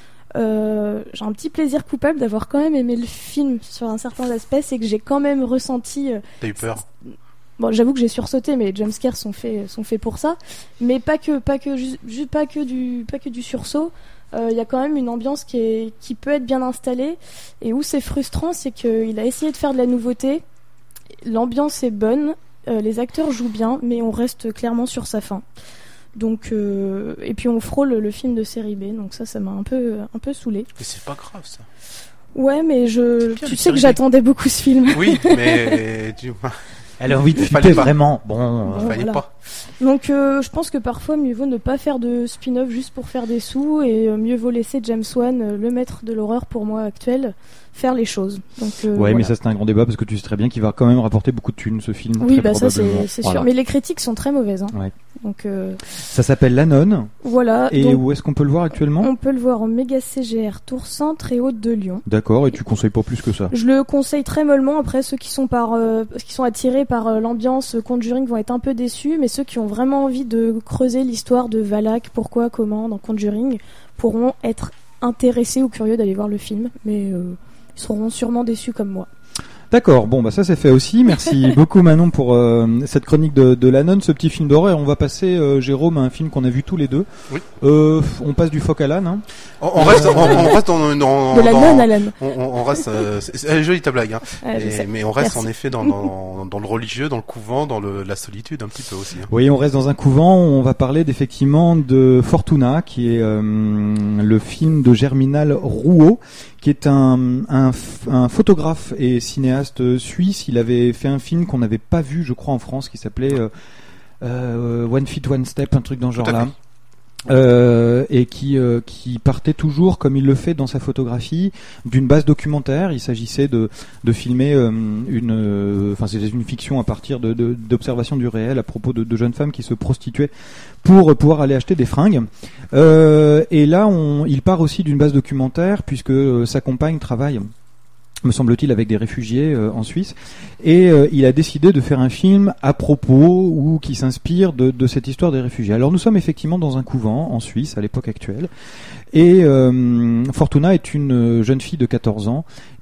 Euh, j'ai un petit plaisir coupable d'avoir quand même aimé le film sur un certain aspect, c'est que j'ai quand même ressenti... Euh, T'as eu peur ? Bon, j'avoue que j'ai sursauté, mais les jumpscares sont faits, sont faits pour ça. Mais pas que, pas que, ju- ju- pas que du, pas que du sursaut. Il euh, y a quand même une ambiance qui est, qui peut être bien installée. Et où c'est frustrant, c'est qu'il a essayé de faire de la nouveauté. L'ambiance est bonne, euh, les acteurs jouent bien, mais on reste clairement sur sa fin. Donc, euh, et puis on frôle le film de série B. Donc ça, ça m'a un peu, un peu saoulé. Mais c'est pas grave, ça. Ouais, mais je, tu sais que j'attendais beaucoup ce film. Oui, mais tu vois. Elle a envie de flipper vraiment. Bon, bon euh, fallait voilà. pas. Donc euh, je pense que parfois mieux vaut ne pas faire de spin-off juste pour faire des sous et euh, mieux vaut laisser James Wan, euh, le maître de l'horreur pour moi actuel, faire les choses. Donc, euh, ouais, voilà. Mais ça c'est un grand débat parce que tu sais très bien qu'il va quand même rapporter beaucoup de thunes ce film. Oui, très bah ça c'est, c'est voilà. sûr. Mais les critiques sont très mauvaises. Hein. Ouais. Donc euh... ça s'appelle La Nonne. Voilà. Et donc, où est-ce qu'on peut le voir actuellement ? On peut le voir en méga C G R Tour Centre et Haute de Lyon. D'accord. Et tu conseilles pas plus que ça ? Je le conseille très mollement. Après, ceux qui sont par, euh, qui sont attirés par euh, l'ambiance Conjuring vont être un peu déçus, mais ceux qui ont vraiment envie de creuser l'histoire de Valak, pourquoi, comment, dans Conjuring, pourront être intéressés ou curieux d'aller voir le film, mais euh, ils seront sûrement déçus comme moi. D'accord, bon bah ça c'est fait aussi. Merci beaucoup Manon pour euh, cette chronique de, de La Nonne, ce petit film d'horreur. On va passer euh, Jérôme à un film qu'on a vu tous les deux. Oui. Euh, on passe du phoque à l'âne. Hein. On, on reste, on, on reste dans, dans de la dans, nonne à l'âne. On, on reste. Euh, c'est, c'est jolie ta blague. Hein. Ah, Et, mais on reste Merci. en effet dans, dans, dans le religieux, dans le couvent, dans le, la solitude un petit peu aussi. Hein. Oui, on reste dans un couvent. On va parler d'effectivement de Fortuna, qui est euh, le film de Germinal Rouault, qui est un, un, un photographe et cinéaste suisse. Il avait fait un film qu'on n'avait pas vu, je crois, en France, qui s'appelait euh, euh, One Feet, One Step, un truc dans ce genre-là. Euh, et qui euh, qui partait toujours, comme il le fait dans sa photographie, d'une base documentaire. Il s'agissait de de filmer euh, une, enfin euh, c'était une fiction à partir de, de d'observations du réel à propos de, de jeunes femmes qui se prostituaient pour pouvoir aller acheter des fringues. Euh, et là, on, il part aussi d'une base documentaire puisque euh, sa compagne travaille, me semble-t-il, avec des réfugiés euh, en Suisse, et euh, il a décidé de faire un film à propos ou qui s'inspire de, de cette histoire des réfugiés. Alors nous sommes effectivement dans un couvent en Suisse à l'époque actuelle, et euh, Fortuna est une jeune fille de quatorze ans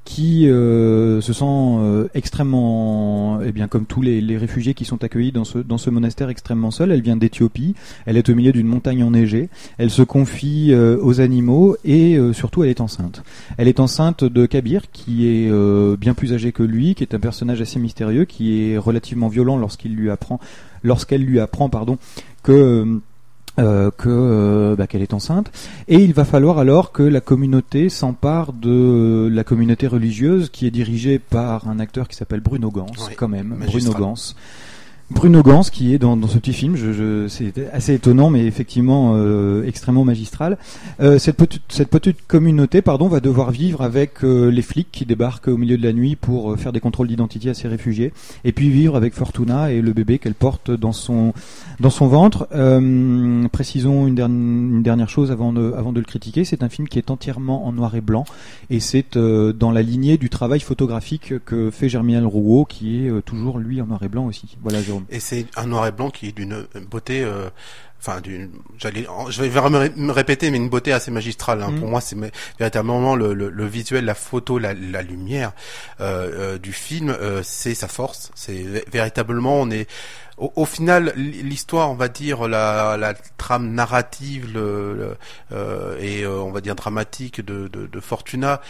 qui euh, se sent euh, extrêmement, eh bien comme tous les, les réfugiés qui sont accueillis dans ce dans ce monastère, extrêmement seule. Elle vient d'Éthiopie, elle est au milieu d'une montagne enneigée, elle se confie euh, aux animaux et euh, surtout elle est enceinte. Elle est enceinte de Kabir, qui est euh, bien plus âgé que lui, qui est un personnage assez mystérieux, qui est relativement violent lorsqu'il lui apprend, lorsqu'elle lui apprend, pardon, que euh, Euh, que euh, bah, qu'elle est enceinte, et il va falloir alors que la communauté s'empare de euh, la communauté religieuse qui est dirigée par un acteur qui s'appelle Bruno Ganz, oui, quand même, magistral. Bruno Ganz. Bruno Ganz qui est dans, dans ce petit film, je, je, c'est assez étonnant, mais effectivement euh, extrêmement magistral. Euh, cette petite, cette petite communauté, pardon, va devoir vivre avec euh, les flics qui débarquent au milieu de la nuit pour euh, faire des contrôles d'identité à ces réfugiés, et puis vivre avec Fortuna et le bébé qu'elle porte dans son dans son ventre. Euh, précisons une, dernière, une dernière chose avant de, avant de le critiquer, c'est un film qui est entièrement en noir et blanc, et c'est euh, dans la lignée du travail photographique que fait Germinal Rouault, qui est euh, toujours lui en noir et blanc aussi. Voilà, Jérôme. Et c'est un noir et blanc qui est d'une beauté, euh, enfin d'une, j'allais, je vais me répéter, mais une beauté assez magistrale. Hein. Mmh. Pour moi, c'est véritablement le, le, le visuel, la photo, la, la lumière euh, euh, du film, euh, c'est sa force. C'est véritablement, on est Au, au final, l'histoire, on va dire, la, la trame narrative le, le, euh, et euh, on va dire dramatique de, de, de Fortuna,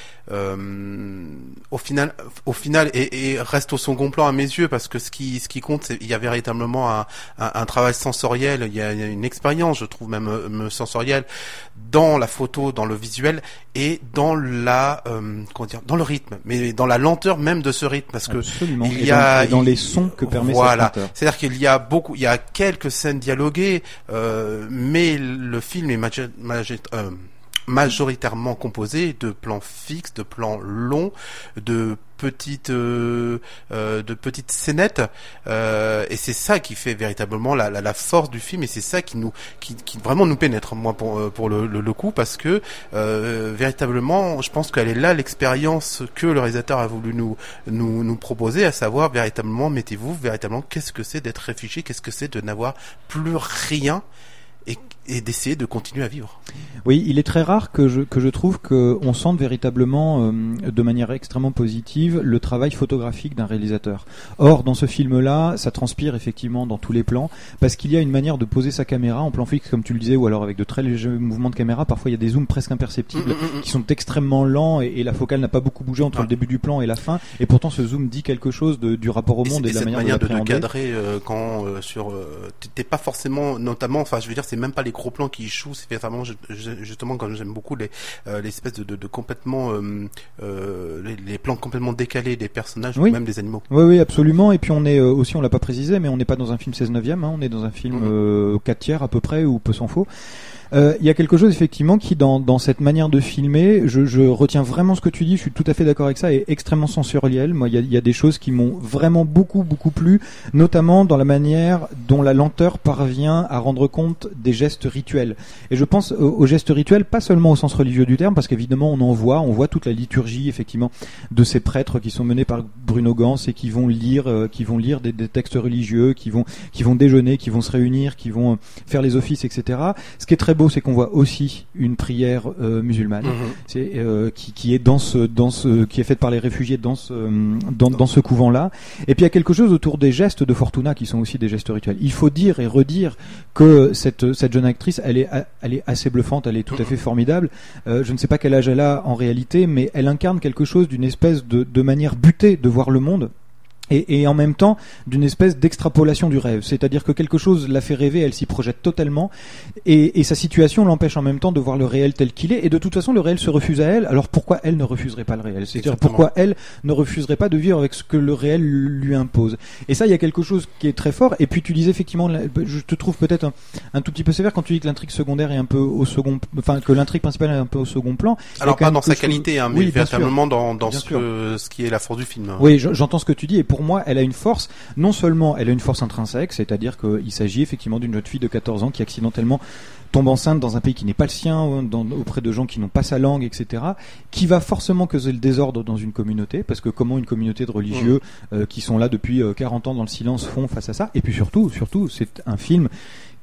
euh, au final, au final, et, et reste au second plan à mes yeux, parce que ce qui, ce qui compte, c'est il y a véritablement un, un, un travail sensoriel, il y a, il y a une expérience, je trouve même euh, sensorielle, dans la photo, dans le visuel et dans la, euh, comment dire, dans le rythme, mais dans la lenteur même de ce rythme, parce que absolument. il y et a dans, et dans les sons que permet voilà, cette lenteur. C'est-à-dire qu'il Il y a beaucoup, il y a quelques scènes dialoguées, euh, mais le film est magi- magi- euh, majoritairement composé de plans fixes, de plans longs, de petites, euh, euh, de petites scénettes, euh, et c'est ça qui fait véritablement la, la, la force du film, et c'est ça qui nous, qui, qui vraiment nous pénètre, moi pour, pour le, le, le coup, parce que euh, véritablement, je pense qu'elle est là l'expérience que le réalisateur a voulu nous, nous, nous proposer, à savoir véritablement, mettez-vous véritablement, qu'est-ce que c'est d'être réfugié, qu'est-ce que c'est de n'avoir plus rien. Et, et d'essayer de continuer à vivre. Oui, il est très rare que je que je trouve que on sente véritablement euh, de manière extrêmement positive le travail photographique d'un réalisateur. Or, dans ce film-là, ça transpire effectivement dans tous les plans, parce qu'il y a une manière de poser sa caméra en plan fixe, comme tu le disais, ou alors avec de très légers mouvements de caméra. Parfois, il y a des zooms presque imperceptibles mmh, mmh, qui sont extrêmement lents, et, et la focale n'a pas beaucoup bougé entre ah. le début du plan et la fin. Et pourtant, ce zoom dit quelque chose de, du rapport au monde et, et de la manière, manière de l'appréhender. De cadrer euh, quand euh, sur, euh, t'es pas forcément, notamment, enfin, je veux dire, c'est même pas les gros plans qui échouent, c'est vraiment justement quand j'aime beaucoup les euh, l'espèce de, de, de complètement euh, euh, les, les plans complètement décalés des personnages oui. ou même des animaux. Oui oui absolument, et puis on est euh, aussi, on l'a pas précisé, mais on n'est pas dans un film seize neuvième, hein, on est dans un film mmh. euh, quatre tiers à peu près, ou peu s'en faut. Il euh, y a quelque chose effectivement qui dans dans cette manière de filmer, je, je retiens vraiment ce que tu dis, je suis tout à fait d'accord avec ça, est extrêmement sensoriel. Moi, il y a, y a des choses qui m'ont vraiment beaucoup beaucoup plu, notamment dans la manière dont la lenteur parvient à rendre compte des gestes rituels. Et je pense aux, aux gestes rituels, pas seulement au sens religieux du terme, parce qu'évidemment on en voit, on voit toute la liturgie effectivement de ces prêtres qui sont menés par Bruno Ganz et qui vont lire, euh, qui vont lire des, des textes religieux, qui vont qui vont déjeuner, qui vont se réunir, qui vont euh, faire les offices, et cetera. Ce qui est très beau, c'est qu'on voit aussi une prière euh, musulmane, mmh. c'est, euh, qui, qui est dans ce, dans ce, qui est faite par les réfugiés dans ce, dans, dans ce couvent-là. Et puis il y a quelque chose autour des gestes de Fortuna qui sont aussi des gestes rituels. Il faut dire et redire que cette, cette jeune actrice, elle est, elle est assez bluffante, elle est tout à fait formidable. Euh, je ne sais pas quel âge elle a en réalité, mais elle incarne quelque chose d'une espèce de, de manière butée de voir le monde. Et, et en même temps d'une espèce d'extrapolation du rêve, c'est-à-dire que quelque chose la fait rêver, elle s'y projette totalement, et, et sa situation l'empêche en même temps de voir le réel tel qu'il est, et de toute façon le réel se refuse à elle. Alors pourquoi elle ne refuserait pas le réel? C'est-à-dire Exactement. Pourquoi elle ne refuserait pas de vivre avec ce que le réel lui impose? Et ça, il y a quelque chose qui est très fort. Et puis tu disais effectivement, je te trouve peut-être un, un tout petit peu sévère quand tu dis que l'intrigue secondaire est un peu au second, enfin que l'intrigue principale est un peu au second plan. Alors pas dans sa qualité, hein, mais oui, véritablement dans, dans ce, que, ce qui est la force du film. Oui, j'entends ce que tu dis, et pour Pour moi, elle a une force, non seulement elle a une force intrinsèque, c'est-à-dire qu'il s'agit effectivement d'une jeune fille de quatorze ans qui accidentellement tombe enceinte dans un pays qui n'est pas le sien, dans, auprès de gens qui n'ont pas sa langue, et cetera, qui va forcément causer le désordre dans une communauté, parce que comment une communauté de religieux mmh. euh, qui sont là depuis euh, quarante ans dans le silence font face à ça. Et puis surtout, surtout, c'est un film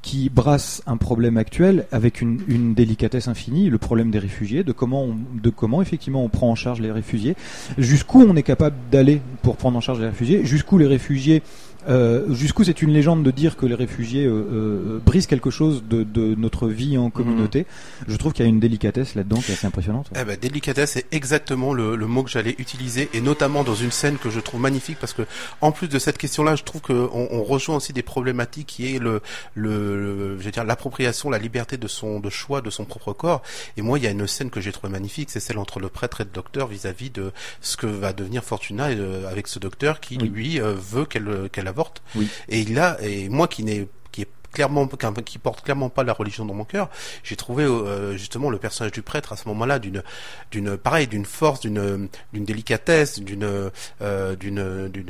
qui brasse un problème actuel avec une, une délicatesse infinie, le problème des réfugiés, de comment, on, de comment effectivement on prend en charge les réfugiés, jusqu'où on est capable d'aller pour prendre en charge les réfugiés, jusqu'où les réfugiés Euh, jusqu'où c'est une légende de dire que les réfugiés euh, euh, brisent quelque chose de, de notre vie en communauté. Mmh. Je trouve qu'il y a une délicatesse là-dedans qui est assez impressionnante. Eh ben, délicatesse, c'est exactement le, le mot que j'allais utiliser, et notamment dans une scène que je trouve magnifique, parce que en plus de cette question-là, je trouve qu'on on rejoint aussi des problématiques qui est le, le, le je veux dire, l'appropriation, la liberté de son de choix de son propre corps. Et moi, il y a une scène que j'ai trouvée magnifique, c'est celle entre le prêtre et le docteur vis-à-vis de ce que va devenir Fortuna euh, avec ce docteur qui oui. lui euh, veut qu'elle qu'elle avorte. Oui. Et il a, et moi qui n'ai qui est clairement qui porte clairement pas la religion dans mon cœur, j'ai trouvé euh, justement le personnage du prêtre à ce moment-là d'une d'une pareil d'une force, d'une d'une délicatesse, d'une euh, d'une d'une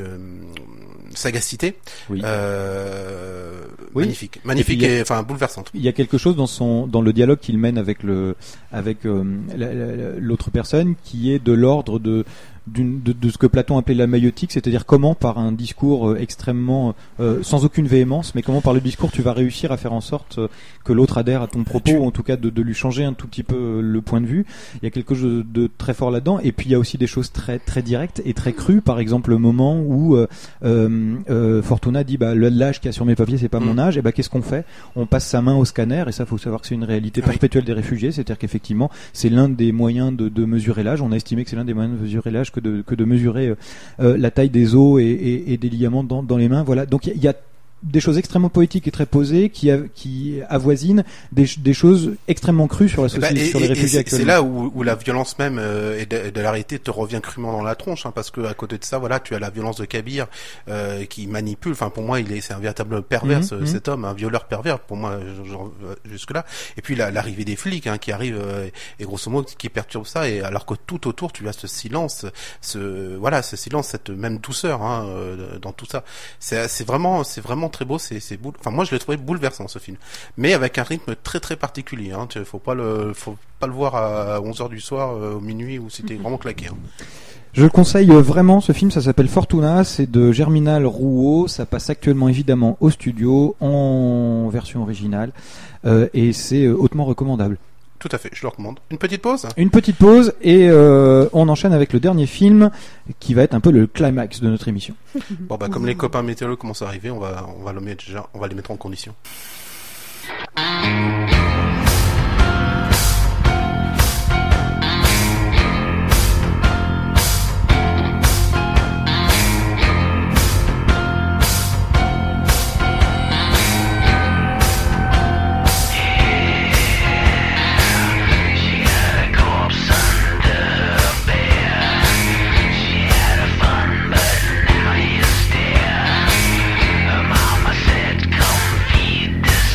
sagacité oui. Euh, oui. magnifique, magnifique et, et enfin bouleversante. Il y a quelque chose dans son dans le dialogue qu'il mène avec le avec euh, la, la, l'autre personne qui est de l'ordre de D'une, de, de ce que Platon appelait la maïotique, c'est-à-dire comment par un discours euh, extrêmement euh, sans aucune véhémence, mais comment par le discours tu vas réussir à faire en sorte euh, que l'autre adhère à ton propos, tu... ou en tout cas de, de lui changer un tout petit peu euh, le point de vue. Il y a quelque chose de, de très fort là-dedans, et puis il y a aussi des choses très très directes et très crues. Par exemple, le moment où euh, euh, Fortuna dit bah l'âge qu'il y a sur mes papiers c'est pas mm. mon âge, et bah qu'est-ce qu'on fait? On passe sa main au scanner, et ça faut savoir que c'est une réalité oui. perpétuelle des réfugiés, c'est-à-dire qu'effectivement c'est l'un des moyens de, de mesurer l'âge. On a estimé que c'est l'un des moyens de mesurer l'âge que de, que de mesurer euh, la taille des os et, et, et des ligaments dans, dans les mains. Voilà. Donc il y, y a des choses extrêmement poétiques et très posées qui, a, qui avoisinent des, des choses extrêmement crues sur la société, bah, et, sur les réfugiés actuels. C'est là où, où la violence même euh, et de, de la réalité te revient crûment dans la tronche, hein, parce que à côté de ça, voilà, tu as la violence de Kabir euh, qui manipule. Enfin, pour moi, il est, c'est un véritable pervers, mmh, ce, mmh. cet homme, un violeur pervers. Pour moi, jusque là. Et puis la, l'arrivée des flics hein, qui arrivent euh, et grosso modo qui perturbe ça. Et alors que tout autour, tu as ce silence, ce voilà, ce silence, cette même douceur hein, euh, dans tout ça. C'est, c'est vraiment, c'est vraiment très beau, c'est, c'est boule... enfin moi je l'ai trouvé bouleversant ce film, mais avec un rythme très très particulier. Hein. Faut pas le, faut pas le voir à onze heures du soir, euh, au minuit où c'était vraiment claqué. Hein. Je le conseille vraiment, ce film, ça s'appelle Fortuna, c'est de Germinal Rouault, ça passe actuellement évidemment au studio en version originale euh, et c'est hautement recommandable. Tout à fait, je le recommande. Une petite pause Une petite pause et euh, on enchaîne avec le dernier film qui va être un peu le climax de notre émission. Bon bah comme les copains météorologues commencent à arriver, on va on va le mettre déjà, on va les mettre en condition. Mama said, come feed this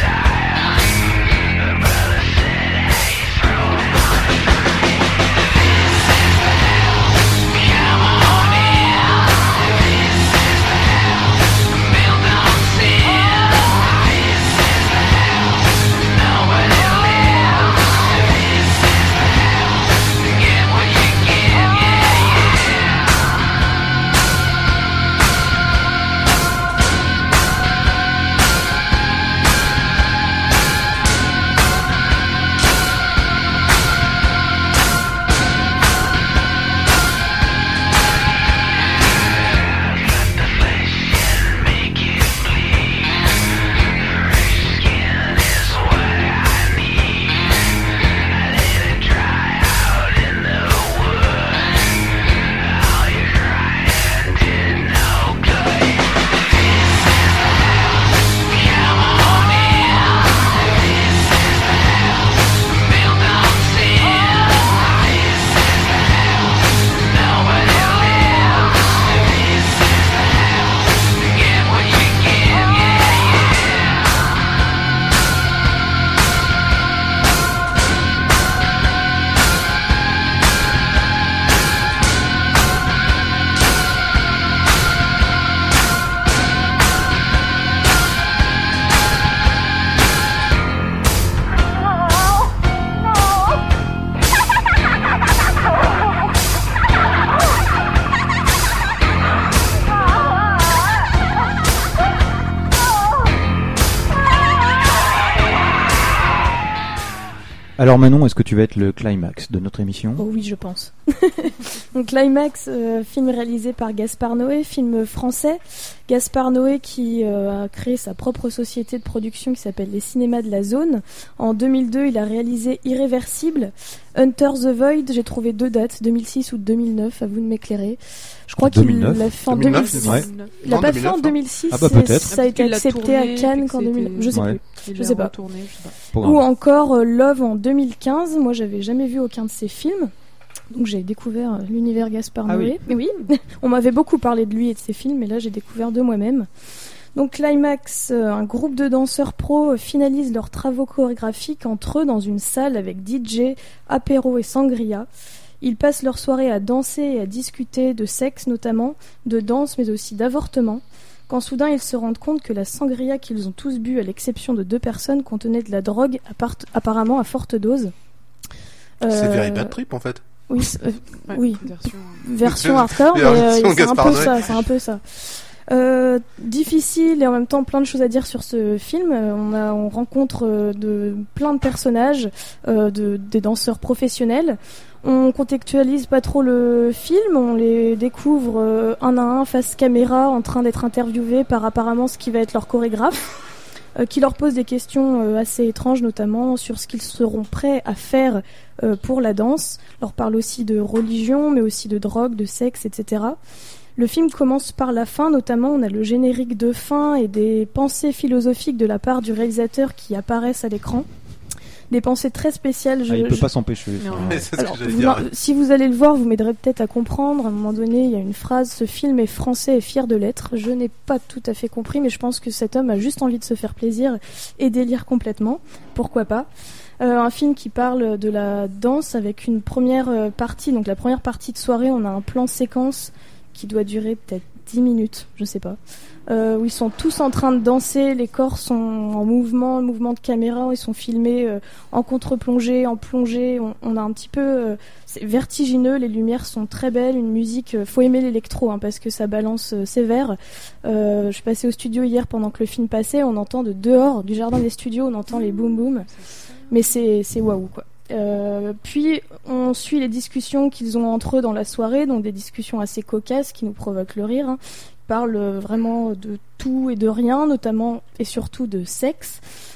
Alors Manon, est-ce que tu vas être le climax de notre émission ? Oh oui, je pense. Donc Climax, euh, film réalisé par Gaspard Noé, film français. Gaspard Noé qui euh, a créé sa propre société de production qui s'appelle les Cinémas de la Zone. En deux mille deux, il a réalisé Irréversible, Hunter the Void. J'ai trouvé deux dates, deux mille six ou deux mille neuf, à vous de m'éclairer. Je crois qu'il l'a fait en deux mille six. Ouais. Il l'a pas fait en deux mille six. Ah bah peut-être. Ça a été accepté à Cannes qu'en deux mille neuf. Je sais ouais. plus. Je sais pas. Retourné, je sais pas. Ou encore euh, Love en deux mille quinze. Moi, j'avais jamais vu aucun de ces films. Donc j'ai découvert l'univers Gaspard ah Noé. Oui. oui. On m'avait beaucoup parlé de lui et de ses films, mais là j'ai découvert de moi-même. Donc Climax, euh, un groupe de danseurs pros euh, finalisent leurs travaux chorégraphiques entre eux dans une salle avec D J, apéro et sangria. Ils passent leur soirée à danser et à discuter de sexe notamment, de danse mais aussi d'avortement. Quand soudain ils se rendent compte que la sangria qu'ils ont tous bu, à l'exception de deux personnes, contenait de la drogue appart- apparemment à forte dose. Euh... C'est Very Euh, Bad Trip en fait. Oui, euh, Ouais, oui. version- version hardcore, mais Version euh, c'est un Gaspard peu Noé. ça, c'est un peu ça. Euh, difficile et en même temps plein de choses à dire sur ce film. Euh, on a, on rencontre euh, de plein de personnages, euh, de des danseurs professionnels. On contextualise pas trop le film, on les découvre euh, un à un face caméra en train d'être interviewés par apparemment ce qui va être leur chorégraphe. Euh, qui leur pose des questions euh, assez étranges, notamment sur ce qu'ils seront prêts à faire euh, pour la danse. On leur parle aussi de religion, mais aussi de drogue, de sexe, et cetera. Le film commence par la fin, notamment on a le générique de fin et des pensées philosophiques de la part du réalisateur qui apparaissent à l'écran. Des pensées très spéciales. Je, ah, il peut je... pas s'empêcher. Mais c'est Alors, ce que j'allais vous, dire. si vous allez le voir, vous m'aiderez peut-être à comprendre. À un moment donné, il y a une phrase, ce film est français et fier de l'être. Je n'ai pas tout à fait compris, mais je pense que cet homme a juste envie de se faire plaisir et délire complètement. Pourquoi pas. Euh, un film qui parle de la danse avec une première euh, partie. Donc la première partie de soirée, on a un plan séquence qui doit durer peut-être dix minutes, je sais pas. Euh, où ils sont tous en train de danser, les corps sont en mouvement, le mouvement de caméra, ils sont filmés euh, en contre-plongée, en plongée, on, on a un petit peu... Euh, c'est vertigineux, les lumières sont très belles, une musique... Euh, faut aimer l'électro, hein, parce que ça balance euh, sévère. Euh, je suis passée au studio hier pendant que le film passait, on entend de dehors, du jardin des studios, on entend les boum-boum, mais c'est, c'est waouh, quoi. Euh, puis on suit les discussions qu'ils ont entre eux dans la soirée, donc des discussions assez cocasses qui nous provoquent le rire. Hein. Ils parlent vraiment de tout et de rien, notamment et surtout de sexe.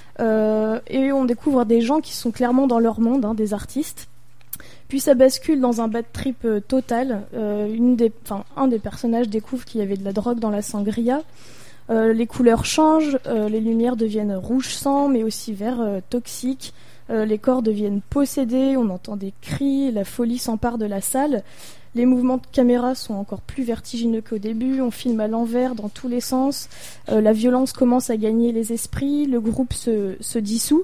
Euh, et on découvre des gens qui sont clairement dans leur monde, hein, des artistes. Puis ça bascule dans un bad trip euh, total. Euh, une des, enfin, un des personnages découvre qu'il y avait de la drogue dans la sangria. Euh, les couleurs changent, euh, les lumières deviennent rouge sang, mais aussi vert euh, toxique. Euh, les corps deviennent possédés, on entend des cris, la folie s'empare de la salle. Les mouvements de caméra sont encore plus vertigineux qu'au début, on filme à l'envers dans tous les sens. Euh, la violence commence à gagner les esprits, le groupe se, se dissout.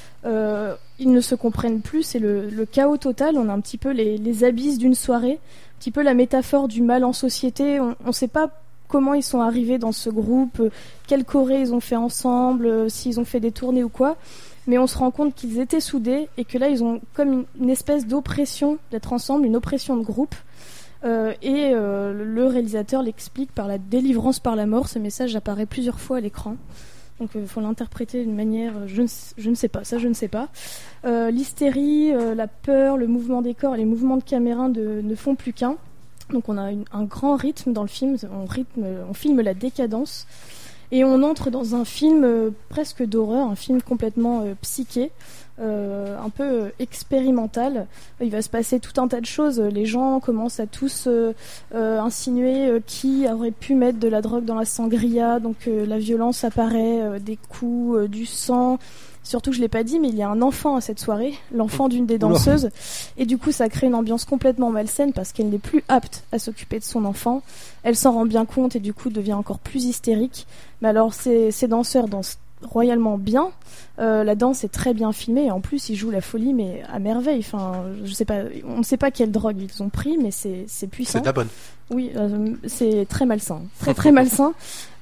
Euh, ils ne se comprennent plus, c'est le, le chaos total. On a un petit peu les, les abysses d'une soirée, un petit peu la métaphore du mal en société. On ne sait pas comment ils sont arrivés dans ce groupe, euh, quelle choré ils ont fait ensemble, euh, s'ils ont fait des tournées ou quoi. Mais on se rend compte qu'ils étaient soudés et que là, ils ont comme une, une espèce d'oppression d'être ensemble, une oppression de groupe. Euh, et euh, le réalisateur l'explique par la délivrance par la mort. Ce message apparaît plusieurs fois à l'écran. Donc il euh, faut l'interpréter d'une manière, je ne, je ne sais pas, ça je ne sais pas. Euh, l'hystérie, euh, la peur, le mouvement des corps, les mouvements de caméra de, ne font plus qu'un. Donc on a une, un grand rythme dans le film, on, rythme, on filme la décadence. Et on entre dans un film euh, presque d'horreur, un film complètement euh, psyché, euh, un peu euh, expérimental. Il va se passer tout un tas de choses. Les gens commencent à tous euh, euh, insinuer euh, qui aurait pu mettre de la drogue dans la sangria. Donc euh, la violence apparaît, euh, des coups, euh, du sang. Surtout, je l'ai pas dit, mais il y a un enfant à cette soirée, l'enfant d'une des danseuses. Et du coup, ça crée une ambiance complètement malsaine parce qu'elle n'est plus apte à s'occuper de son enfant. Elle s'en rend bien compte et du coup devient encore plus hystérique. Mais alors, ces, ces danseurs dansent royalement bien. Euh, la danse est très bien filmée et en plus, ils jouent la folie, mais à merveille. Enfin, je sais pas, on ne sait pas quelle drogue ils ont pris, mais c'est, c'est puissant. C'est de la bonne. Oui, euh, c'est très malsain, très très malsain.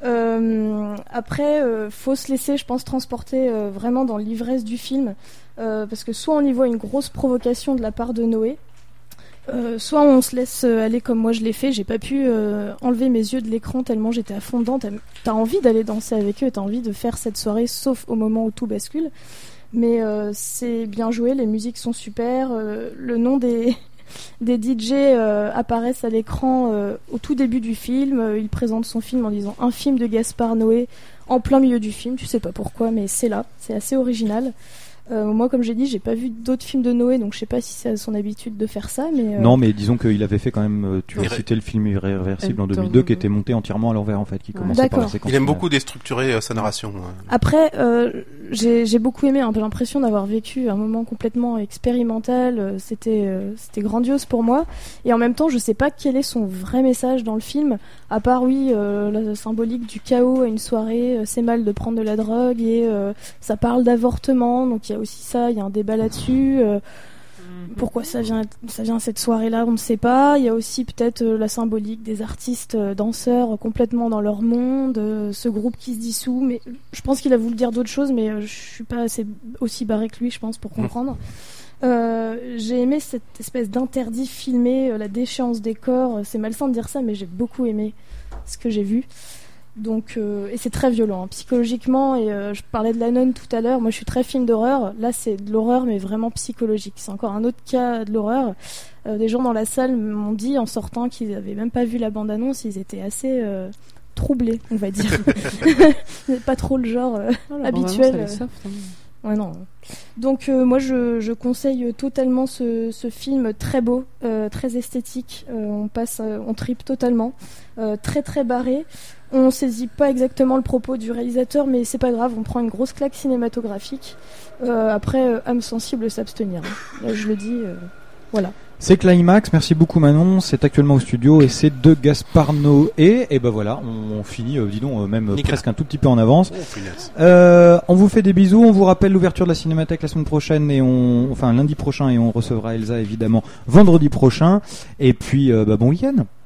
Euh, après, euh, faut se laisser, je pense, transporter euh, vraiment dans l'ivresse du film, euh, parce que soit on y voit une grosse provocation de la part de Noé, euh, soit on se laisse aller comme moi je l'ai fait. J'ai pas pu euh, enlever mes yeux de l'écran tellement j'étais à fond dedans. T'as, t'as envie d'aller danser avec eux, t'as envie de faire cette soirée, sauf au moment où tout bascule. Mais euh, c'est bien joué, les musiques sont super. Euh, le nom des, des D J euh, apparaissent à l'écran euh, au tout début du film. Euh, il présente son film en disant un film de Gaspard Noé en plein milieu du film. Tu sais pas pourquoi, mais c'est là. C'est assez original. Euh, moi, comme j'ai dit, j'ai pas vu d'autres films de Noé, donc je sais pas si c'est son habitude de faire ça. Mais euh... non, mais disons qu'il avait fait quand même. Tu as cité le film Irréversible en deux mille deux, qui était monté entièrement à l'envers en fait, qui commençait par la séquence. Il aime beaucoup déstructurer euh, sa narration. Après, euh, j'ai, j'ai beaucoup aimé. Hein, j'ai l'impression d'avoir vécu un moment complètement expérimental. C'était, euh, c'était grandiose pour moi. Et en même temps, je sais pas quel est son vrai message dans le film. À part oui, euh, la symbolique du chaos à une soirée, euh, c'est mal de prendre de la drogue et euh, ça parle d'avortement. Donc il y a aussi ça, il y a un débat là-dessus. Euh, pourquoi ça vient, ça vient à cette soirée-là, on ne sait pas. Il y a aussi peut-être euh, la symbolique des artistes euh, danseurs euh, complètement dans leur monde, euh, ce groupe qui se dissout. Mais je pense qu'il a voulu dire d'autres choses, mais euh, je suis pas assez aussi barré que lui, je pense, pour comprendre. Euh, j'ai aimé cette espèce d'interdit filmé, euh, la déchéance des corps. C'est malsain de dire ça, mais j'ai beaucoup aimé ce que j'ai vu. Donc, euh, et c'est très violent hein, psychologiquement. Et euh, je parlais de La Nonne tout à l'heure. Moi, je suis très film d'horreur. Là, c'est de l'horreur, mais vraiment psychologique. C'est encore un autre cas de l'horreur. Euh, des gens dans la salle m'ont dit en sortant qu'ils n'avaient même pas vu la bande-annonce. Ils étaient assez euh, troublés, on va dire. Pas trop le genre euh, oh, habituel. Elle est soft, hein. Ouais, non. Donc euh, moi je, je conseille totalement ce, ce film très beau, euh, très esthétique. Euh, on passe, euh, on tripe totalement, euh, très très barré. On saisit pas exactement le propos du réalisateur, mais c'est pas grave. On prend une grosse claque cinématographique. Euh, après, euh, âme sensible s'abstenir. Là, je le dis, euh, voilà. C'est Climax, merci beaucoup Manon, c'est actuellement au studio et c'est de Gaspard Noé. Et ben voilà, on, on finit, euh, dis donc, euh, même Nickel. Presque un tout petit peu en avance. Oh, euh, on vous fait des bisous, on vous rappelle l'ouverture de la Cinémathèque la semaine prochaine, et on, enfin lundi prochain, et on recevra Elsa évidemment vendredi prochain. Et puis, euh, bah, bon week-end.